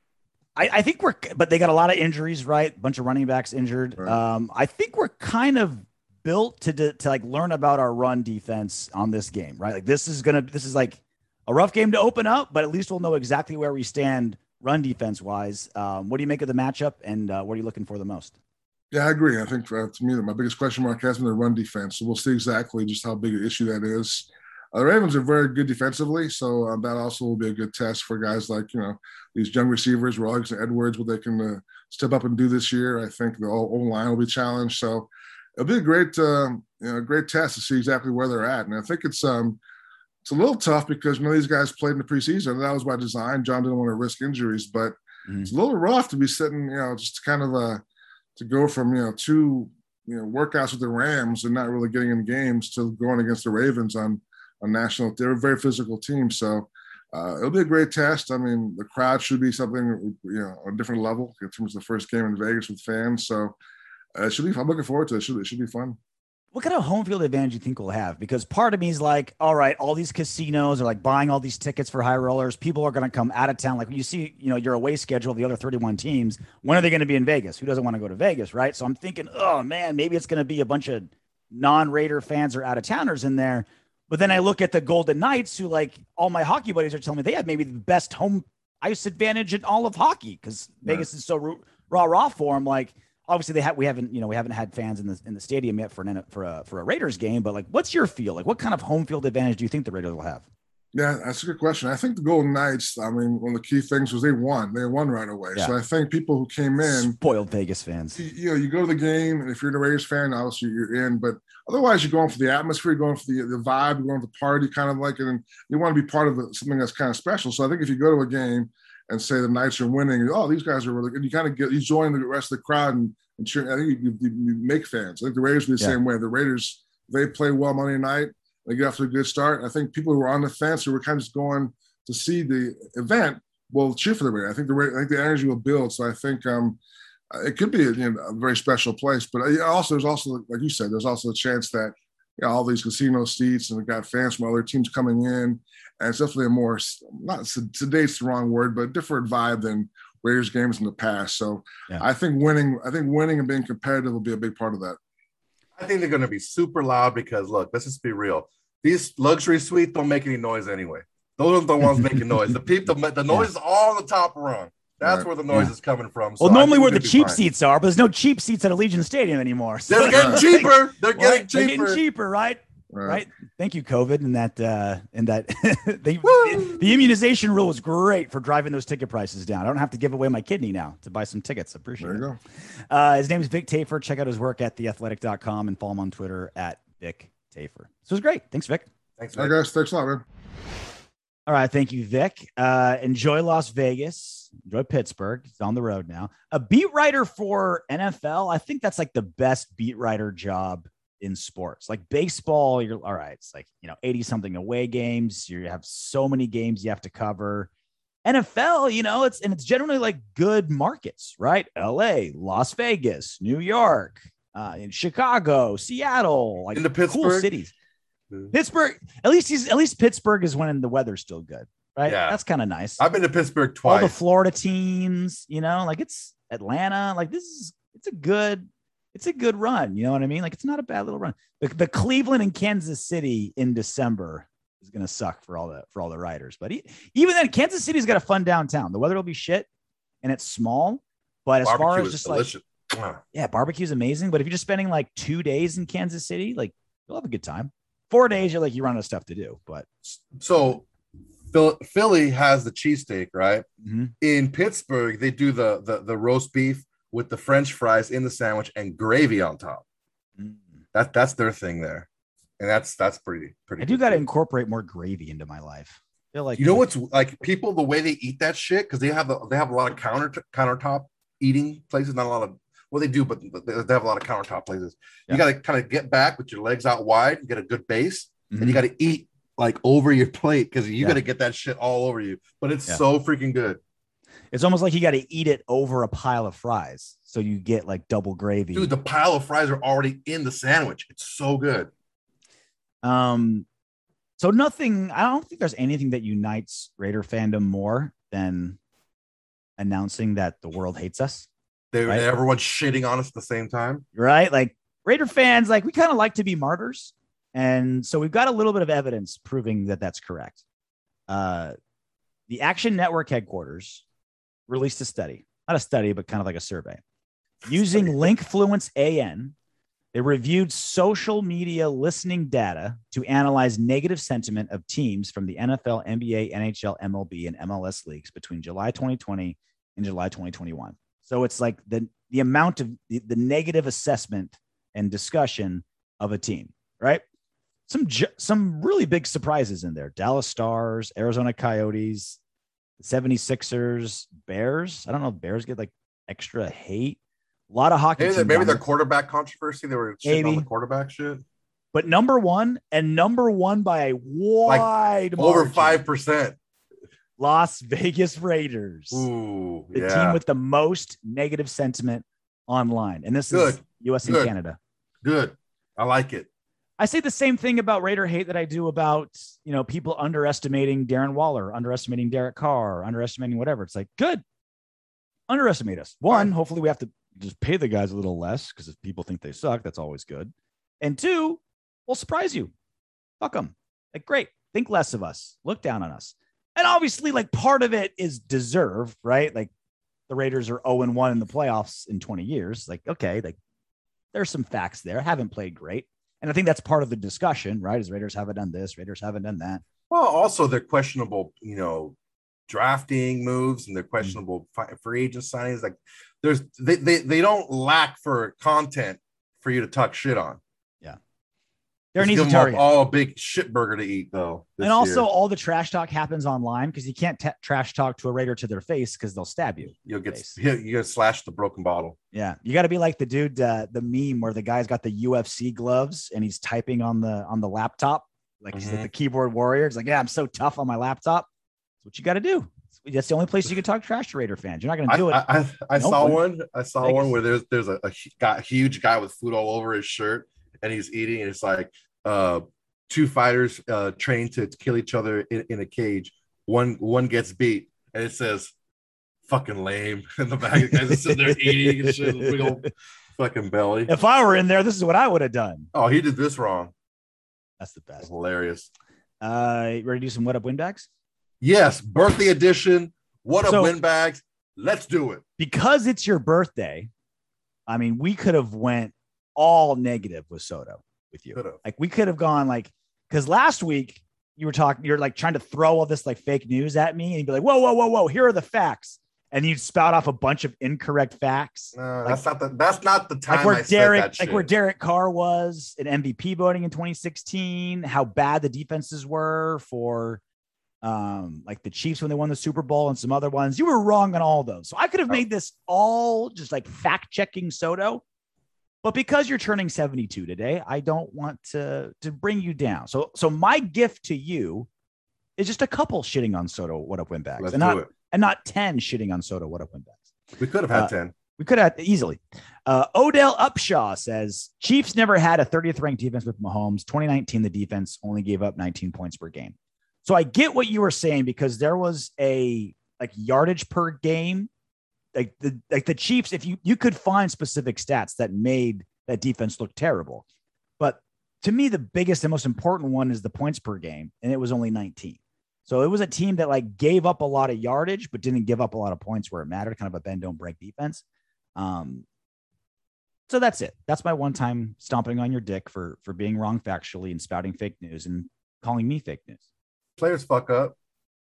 S1: I, I think we're, but they got a lot of injuries, right? A bunch of running backs injured. Right. Um, I think we're kind of built to, to to like learn about our run defense on this game, right? Like this is gonna this is like a rough game to open up, but at least we'll know exactly where we stand run defense wise. Um, what do you make of the matchup, and uh, what are you looking for the most?
S4: Yeah, I agree. I think uh, to me, my biggest question mark has been the run defense. So we'll see exactly just how big an issue that is. Uh, the Ravens are very good defensively, so um, that also will be a good test for guys like, you know, these young receivers, Ruggs and Edwards, what they can uh, step up and do this year. I think the whole line will be challenged. So it'll be a great, um, you know, great test to see exactly where they're at. And I think it's um, it's a little tough because none of these guys played in the preseason. That was by design. John didn't want to risk injuries, but mm-hmm. it's a little rough to be sitting, you know, just kind of uh, to go from, you know, two, you know, workouts with the Rams and not really getting in games to going against the Ravens on on national. They're a very physical team, so uh, it'll be a great test. I mean, the crowd should be something, you know, on a different level in terms of the first game in Vegas with fans. So uh, it should be. I'm looking forward to it. It should, it should be fun.
S1: What kind of home field advantage do you think we'll have? Because part of me is like, all right, all these casinos are like buying all these tickets for high rollers. People are going to come out of town. Like when you see, you know, your away schedule of the other thirty-one teams, when are they going to be in Vegas? Who doesn't want to go to Vegas, right? So I'm thinking, oh man, maybe it's going to be a bunch of non-Raider fans or out of towners in there. But then I look at the Golden Knights, who, like, all my hockey buddies are telling me they have maybe the best home ice advantage in all of hockey because yeah. Vegas is so raw, raw for them. Like, obviously they have, we haven't, you know, we haven't had fans in the in the stadium yet for an for a for a Raiders game. But like, what's your feel? Like, what kind of home field advantage do you think the Raiders will have?
S4: Yeah, that's a good question. I think the Golden Knights, I mean, one of the key things was they won. They won right away. Yeah. So I think people who came in.
S1: Spoiled Vegas fans.
S4: You, you know, you go to the game, and if you're a Raiders fan, obviously you're in. But otherwise, you're going for the atmosphere, you're going for the, the vibe, you're going for the party, kind of like it. And you want to be part of the, something that's kind of special. So I think if you go to a game and say the Knights are winning, oh, these guys are really good. You kind of get you join the rest of the crowd and, and cheer. I think you, you, you make fans. I think the Raiders will be the
S1: Yeah.
S4: same way. The Raiders, they play well Monday night. They get off to a good start. I think people who were on the fence who were kind of just going to see the event will cheer for the Raiders. I think the I think the energy will build. So I think um, it could be you know, a very special place. But also, there's also, like you said, there's also a chance that you know, all these casino seats and we got fans from other teams coming in, and it's definitely a more not sedate's the wrong word, but different vibe than Raiders games in the past. So yeah. I think winning, I think winning and being competitive will be a big part of that.
S3: I think they're going to be super loud because look, let's just be real. These luxury suites don't make any noise anyway. Those are the ones making noise. The people, the, the noise is all on the top rung. That's right. Where the noise yeah. is coming from. So
S1: well, normally where the cheap fine. seats are, but there's no cheap seats at Allegiant Stadium anymore.
S3: So. They're getting cheaper. They're getting
S1: right?
S3: cheaper.
S1: They're getting cheaper, right? Right. right. Thank you, COVID, and that uh, and that the, the immunization rule was great for driving those ticket prices down. I don't have to give away my kidney now to buy some tickets. I appreciate
S4: there you
S1: it.
S4: Go.
S1: Uh, his name is Vic Tafur. Check out his work at the athletic dot com and follow him on Twitter at Vic Tafur. So it was great. Thanks, Vic.
S3: Thanks,
S4: Vic. Hey guys, thanks a lot, man.
S1: All right, thank you, Vic. Uh, enjoy Las Vegas. Enjoy Pittsburgh. It's on the road now. A beat writer for N F L. I think that's like the best beat writer job in sports. Like baseball, you're all right. It's like, you know, eighty something away games. You have so many games you have to cover. N F L, you know, it's, and it's generally like good markets, right? L A, Las Vegas, New York, uh, in Chicago, Seattle, like
S3: in the Pittsburgh
S1: cool cities. Pittsburgh, at least he's at least Pittsburgh is when the weather's still good, right?
S3: Yeah.
S1: That's kind of nice.
S3: I've been to Pittsburgh twice.
S1: All the Florida teams, you know, like it's Atlanta, like this is it's a good, it's a good run. You know what I mean? Like it's not a bad little run. The, the Cleveland and Kansas City in December is gonna suck for all the for all the riders. But he, even then, Kansas City's got a fun downtown. The weather will be shit and it's small, but as
S3: Barbecue
S1: far as just
S3: delicious.
S1: like yeah, barbecue's amazing. But if you're just spending like two days in Kansas City, like you'll have a good time. Four days, you're like, you run out of stuff to do. But
S3: so Philly has the cheesesteak, right?
S1: Mm-hmm.
S3: In Pittsburgh, they do the, the the roast beef with the French fries in the sandwich and gravy on top.
S1: Mm-hmm.
S3: That that's their thing there, and that's that's pretty pretty.
S1: I do got to incorporate more gravy into my life. I feel like
S3: you know what's like people the way they eat that shit because they have the, they have a lot of counter countertop eating places, not a lot of. Well, they do, but they have a lot of countertop places. Yeah. You got to kind of get back with your legs out wide and get a good base, mm-hmm. and you got to eat like over your plate because you yeah. got to get that shit all over you. But it's yeah. so freaking good.
S1: It's almost like you got to eat it over a pile of fries, so you get like double gravy.
S3: Dude, the pile of fries are already in the sandwich. It's so good.
S1: Um, so nothing. I don't think there's anything that unites Raider fandom more than announcing that the world hates us.
S3: They,
S1: right?
S3: Everyone's shitting on us at the same time.
S1: Right? Like Raider fans, like we kind of like to be martyrs. And so we've got a little bit of evidence proving that that's correct. Uh, the Action Network headquarters released a study, not a study, but kind of like a survey. Using Linkfluence A N, they reviewed social media listening data to analyze negative sentiment of teams from the N F L, N B A, N H L, M L B, and M L S leagues between July twenty twenty and July twenty twenty-one. So it's like the, the amount of the, the negative assessment and discussion of a team, right? Some, some really big surprises in there. Dallas Stars, Arizona Coyotes, seventy-sixers, Bears. I don't know if Bears get like extra hate. A lot of hockey.
S3: Maybe, maybe their quarterback controversy. They were shitting on the quarterback shit.
S1: But number one and number one by a wide
S3: like over five percent.
S1: Las Vegas Raiders.
S3: Ooh,
S1: the
S3: yeah.
S1: team with the most negative sentiment online. And this
S3: Good.
S1: is U S
S3: Good.
S1: and Canada.
S3: Good. I like it.
S1: I say the same thing about Raider hate that I do about, you know, people underestimating Darren Waller, underestimating Derek Carr, underestimating whatever. It's like, good. Underestimate us. One, right. Hopefully we have to just pay the guys a little less because if people think they suck, that's always good. And two, we'll surprise you. Fuck them. Like, great. Think less of us. Look down on us. And obviously, like, part of it is deserved, right? Like, the Raiders are oh and one in the playoffs in twenty years. Like, okay, like, there's some facts there. Haven't played great. And I think that's part of the discussion, right? Is Raiders haven't done this, Raiders haven't done that.
S3: Well, also, they're questionable, you know, drafting moves and they're questionable mm-hmm. free agent signings. Like, there's, they, they, they don't lack for content for you to talk shit on.
S1: Yeah. They're an
S3: Just
S1: easy
S3: give them
S1: target.
S3: all a big shit burger to eat, though. this
S1: And also,
S3: year.
S1: all the trash talk happens online because you can't t- trash talk to a Raider to their face because they'll stab you.
S3: you'll get
S1: face.
S3: you get slashed the broken bottle.
S1: Yeah, you got to be like the dude, uh, the meme where the guy's got the U F C gloves and he's typing on the on the laptop, like he's like
S3: Mhm.
S1: the keyboard warrior. It's like, yeah, I'm so tough on my laptop. That's what you got to do. That's the only place you can talk trash to Raider fans. You're not going to
S3: I,
S1: do it.
S3: I, I, I
S1: No
S3: saw
S1: one.
S3: one. I saw
S1: Vegas.
S3: one where there's there's a, a hu- got huge guy with food all over his shirt, and he's eating. And it's like uh, two fighters uh, trained to kill each other in, in a cage. One one gets beat, and it says "fucking lame" in the back. The guys are sitting there eating and shit, with a big old fucking belly.
S1: If I were in there, this is what I would have done.
S3: Oh, he did this wrong.
S1: That's the best.
S3: Hilarious.
S1: Uh, you ready to do some what up win bags?
S3: Yes, birthday edition. What up,
S1: So-
S3: windbags? Let's do it.
S1: Because it's your birthday. I mean, we could have went all negative with Soto with you.
S3: Could've.
S1: Like we could have gone like, because last week you were talking, you're like trying to throw all this like fake news at me and you'd be like, whoa, whoa, whoa, whoa, here are the facts. And you'd spout off a bunch of incorrect facts.
S3: No,
S1: Like-
S3: that's not the that's not the time.
S1: Like where
S3: I said
S1: Derek,
S3: that
S1: like
S3: shit.
S1: where Derek Carr was in M V P voting in twenty sixteen, how bad the defenses were for um like the Chiefs when they won the Super Bowl and some other ones. You were wrong on all those. So I could have
S3: Oh.
S1: made this all just like fact checking Soto. But because you're turning seventy-two today, I don't want to to bring you down. So so my gift to you is just a couple shitting on Soto what up win backs
S3: Let's
S1: and
S3: do
S1: not
S3: it.
S1: and not ten shitting on Soto what up win backs.
S3: We could have had
S1: uh,
S3: ten.
S1: We could have easily. Uh, Odell Upshaw says Chiefs never had a thirtieth ranked defense with Mahomes. twenty nineteen, the defense only gave up nineteen points per game. So I get what you were saying because there was a like yardage per game. Like the like the Chiefs, if you you could find specific stats that made that defense look terrible. But to me, the biggest and most important one is the points per game, and it was only nineteen. So it was a team that like gave up a lot of yardage, but didn't give up a lot of points where it mattered, kind of a bend don't break defense. Um, so that's it. That's my one time stomping on your dick for for being wrong factually and spouting fake news and calling me fake news.
S3: Players fuck up.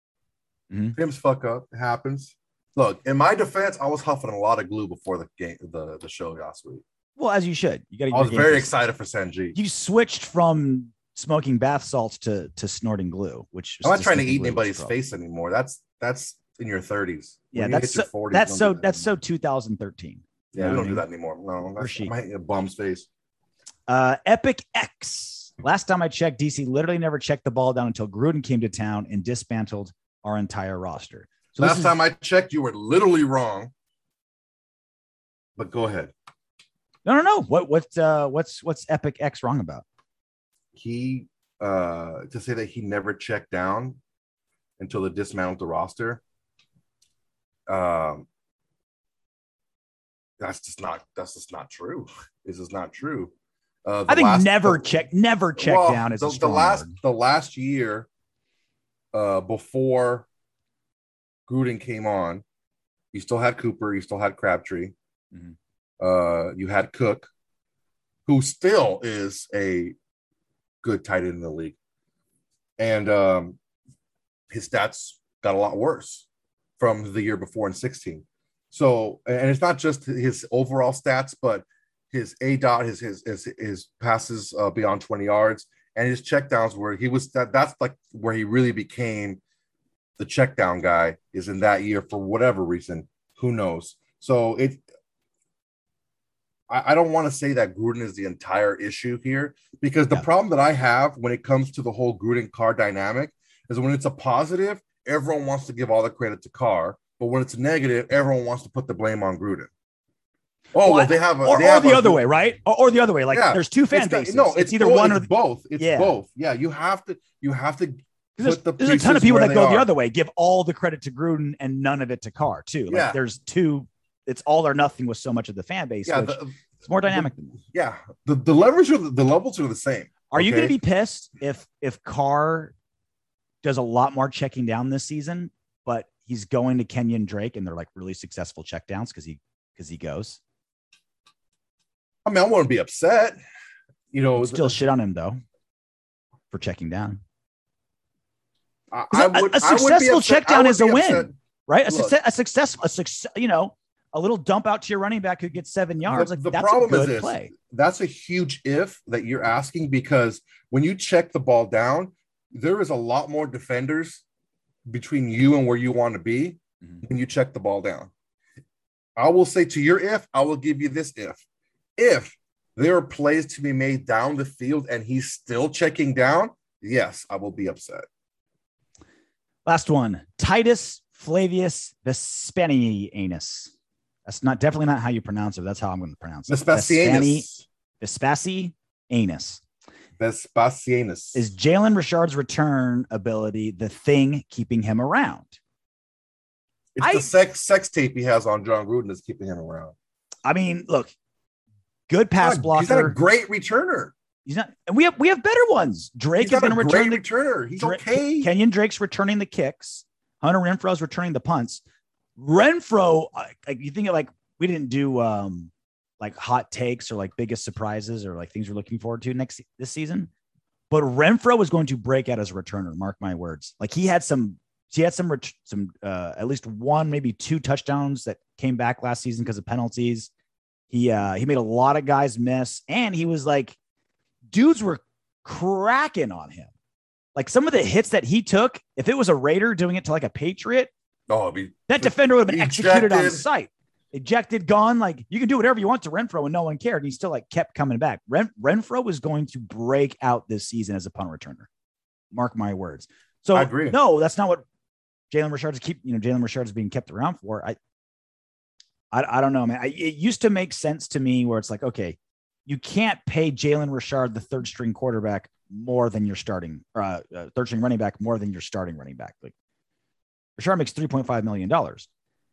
S1: Mhm.
S3: Teams fuck up. It happens. Look, in my defense, I was huffing a lot of glue before the game, the, the show last week.
S1: Well, as you should. You got to.
S3: I was very excited for Sanjeev.
S1: You switched from smoking bath salts to to snorting glue, which
S3: I'm not trying to
S1: sticking
S3: eat
S1: glue, which
S3: anybody's
S1: is probably-
S3: face anymore. That's that's in your thirties.
S1: Yeah,
S3: When you
S1: that's
S3: hit your
S1: so,
S3: forties,
S1: that's
S3: don't
S1: so
S3: do that
S1: that's so
S3: anymore.
S1: two thousand thirteen.
S3: Yeah,
S1: You
S3: we
S1: know
S3: don't do
S1: what I
S3: that anymore. No, that's
S1: she?
S3: I might hit a bum's face.
S1: Uh, Epic X. Last time I checked, D C literally never checked the ball down until Gruden came to town and dismantled our entire roster. So this
S3: Last
S1: is-
S3: time I checked, you were literally wrong. But go ahead.
S1: no, no, no. What what uh, what's what's Epic X wrong about?
S3: He uh to say that he never checked down until they dismantled the roster. Um that's just not that's just not true. This is not true. Uh, the
S1: I think
S3: last-
S1: never
S3: the-
S1: check, never check
S3: well,
S1: down is
S3: the,
S1: a
S3: the
S1: strong
S3: last
S1: word.
S3: the last year uh before Gruden came on, you still had Cooper, you still had Crabtree,
S1: Mhm.
S3: uh, you had Cook, who still is a good tight end in the league, and um, his stats got a lot worse from the year before in sixteen. So, and it's not just his overall stats, but his A dot, his his his, his passes uh, beyond twenty yards, and his checkdowns where he was that that's like where he really became the check down guy is in that year for whatever reason. Who knows? So it, I, I don't want to say that Gruden is the entire issue here because the
S1: Yeah.
S3: problem that I have when it comes to the whole Gruden Carr dynamic is when it's a positive, everyone wants to give all the credit to Carr, but when it's negative, everyone wants to put the blame on Gruden. Oh, well,
S1: Well,
S3: they have a,
S1: or,
S3: they
S1: or
S3: have
S1: the
S3: a-
S1: other way, right? Or, or the other way. Like
S3: Yeah.
S1: there's two fan
S3: It's not-
S1: bases.
S3: no,
S1: it's, either
S3: both,
S1: one or
S3: it's both. It's
S1: Yeah.
S3: both. Yeah, you have to. You have to.
S1: There's,
S3: put the
S1: there's a ton of
S3: pieces
S1: people
S3: where
S1: that
S3: they
S1: go the
S3: are.
S1: other way, give all the credit to Gruden and none of it to Carr too. Like
S3: Yeah.
S1: there's two. It's all or nothing with so much of the fan base.
S3: Yeah,
S1: which
S3: the,
S1: it's more dynamic than that.
S3: yeah. The the leverage are the, the levels are the same.
S1: Are you
S3: okay?
S1: going to be pissed if if Carr does a lot more checking down this season, but he's going to Kenyon Drake and they're like really successful checkdowns because he because he goes?
S3: I mean, I wouldn't be upset. You know,
S1: Still shit on him though for checking down.
S3: I,
S1: 'Cause
S3: I
S1: a-
S3: would.
S1: a
S3: I would be
S1: successful
S3: upset-
S1: check down
S3: I would
S1: is a
S3: be
S1: win.
S3: upset.
S1: Right? A
S3: Look.
S1: success, a successful, a success, you know, a little dump out to your running back who gets seven yards.
S3: The,
S1: like
S3: the
S1: that's
S3: problem
S1: a good
S3: is this.
S1: play.
S3: That's a huge if that you're asking, because when you check the ball down, there is a lot more defenders between you and where you want to be mm-hmm. when you check the ball down. I will say to your if, I will give you this if. If there are plays to be made down the field and he's still checking down, yes, I will be upset.
S1: Last one, Titus Flavius Vespasianus. That's not definitely not how you pronounce it. That's how I'm going to pronounce it.
S3: Vespasianus.
S1: Vespasianus.
S3: Vespasianus.
S1: Is Jalen Richard's return ability the thing keeping him around?
S3: It's
S1: I,
S3: the sex sex tape he has on John Gruden that's keeping him around.
S1: I mean, look, good pass
S3: he's
S1: blocker.
S3: He's not a great returner.
S1: He's not, and we have we have better ones. Drake
S3: he's
S1: is going to return the
S3: returner. He's
S1: Dra-
S3: okay.
S1: Kenyon Drake's returning the kicks. Hunter Renfro's returning the punts. Renfro, like you think of like we didn't do um like hot takes or like biggest surprises or like things we're looking forward to next this season. But Renfro was going to break out as a returner. Mark my words. Like he had some, he had some, some uh, at least one, maybe two touchdowns that came back last season because of penalties. He uh, he made a lot of guys miss, and he was like, dudes were cracking on him. Like some of the hits that he took, if it was a Raider doing it to like a Patriot,
S3: oh, be,
S1: that defender would have been executed
S3: ejected.
S1: on sight. Ejected, gone. Like you can do whatever you want to Renfro and no one cared. And he still like kept coming back. Ren- Renfro was going to break out this season as a punt returner. Mark my words. So
S3: I agree.
S1: No, that's not what Jalen Richard's keep, you know, Jalen Richard is being kept around for. I, I, I don't know, man. I, it used to make sense to me where it's like, okay, you can't pay Jalen Richard, the third string quarterback, more than your starting uh, uh, third string running back, more than your starting running back. Like Richard makes three point five million dollars.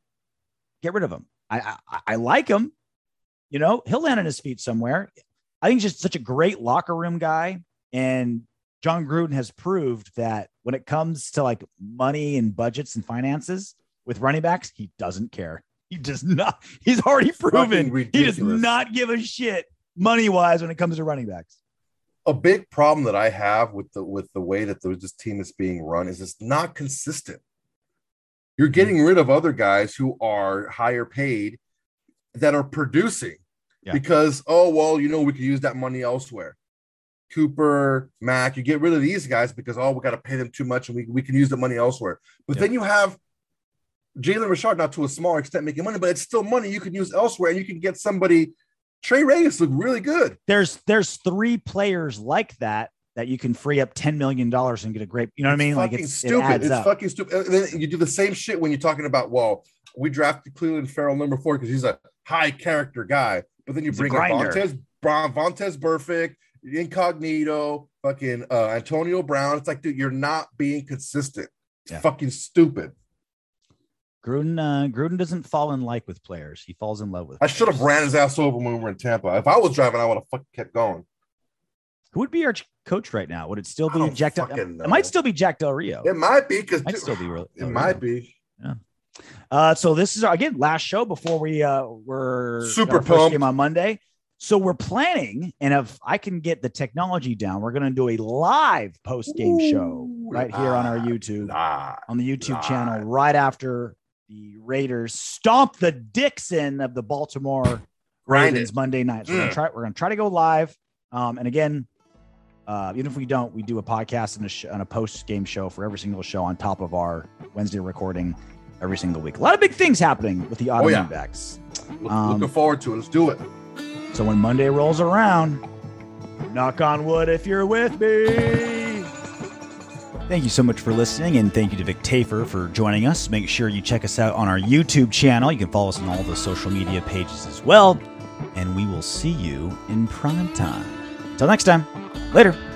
S1: Get rid of him. I, I I like him. You know, he'll land on his feet somewhere. I think he's just such a great locker room guy. And John Gruden has proved that when it comes to like money and budgets and finances with running backs, he doesn't care. He does not. He's already proven he does not give a shit money wise when it comes to running backs.
S3: A big problem that I have with the with the way that the, this team is being run is it's not consistent. You're getting rid of other guys who are higher paid that are producing yeah. because, oh, well, you know, we could use that money elsewhere. Cooper, Mack, you get rid of these guys because, oh, we got to pay them too much and we, we can use the money elsewhere. But yeah. then you have Jalen Richard, not to a small extent making money, but it's still money you can use elsewhere and you can get somebody. Trey Reyes look really good.
S1: There's there's three players like that that you can free up ten million dollars and get a great, you know what
S3: it's
S1: I mean? Like
S3: it's
S1: stupid.
S3: It it's
S1: up.
S3: fucking stupid. And then you do the same shit when you're talking about, well, we drafted Cleveland Farrell number four because he's a high character guy. But then you
S1: he's
S3: bring up Vontez, Vontez Burfict, Incognito, fucking uh, Antonio Brown. It's like, dude, you're not being consistent. It's yeah. fucking stupid.
S1: Gruden, uh, Gruden doesn't fall in like with players. He falls in love with
S3: I
S1: players.
S3: should have ran his ass over when we were in Tampa. If I was driving, I would have fucking kept going.
S1: Who would be our coach right now? Would it still be Jack Del Rio?
S3: Know.
S1: It might still be Jack Del Rio.
S3: It might be because
S1: it might still be real.
S3: It might be.
S1: Yeah. Uh, so this is our, again, last show before we uh we're
S3: super
S1: first
S3: pumped
S1: game on Monday. So we're planning, and if I can get the technology down, we're going to do a live post game show right live, here on our YouTube,
S3: live,
S1: on the YouTube
S3: live.
S1: channel, right after the Raiders stomp the Dixon of the Baltimore Ravens Monday night. So mm. we're gonna try. We're gonna try to go live. Um, and again, uh, even if we don't, we do a podcast and a, sh- and a post game show for every single show on top of our Wednesday recording every single week. A lot of big things happening with the auto
S3: oh, yeah.
S1: backs.
S3: Look,
S1: um,
S3: looking forward to it. Let's do it.
S1: So when Monday rolls around, knock on wood if you're with me. Thank you so much for listening, and thank you to Vic Tafer for joining us. Make sure you check us out on our YouTube channel. You can follow us on all the social media pages as well, and we will see you in prime time. Until next time, later.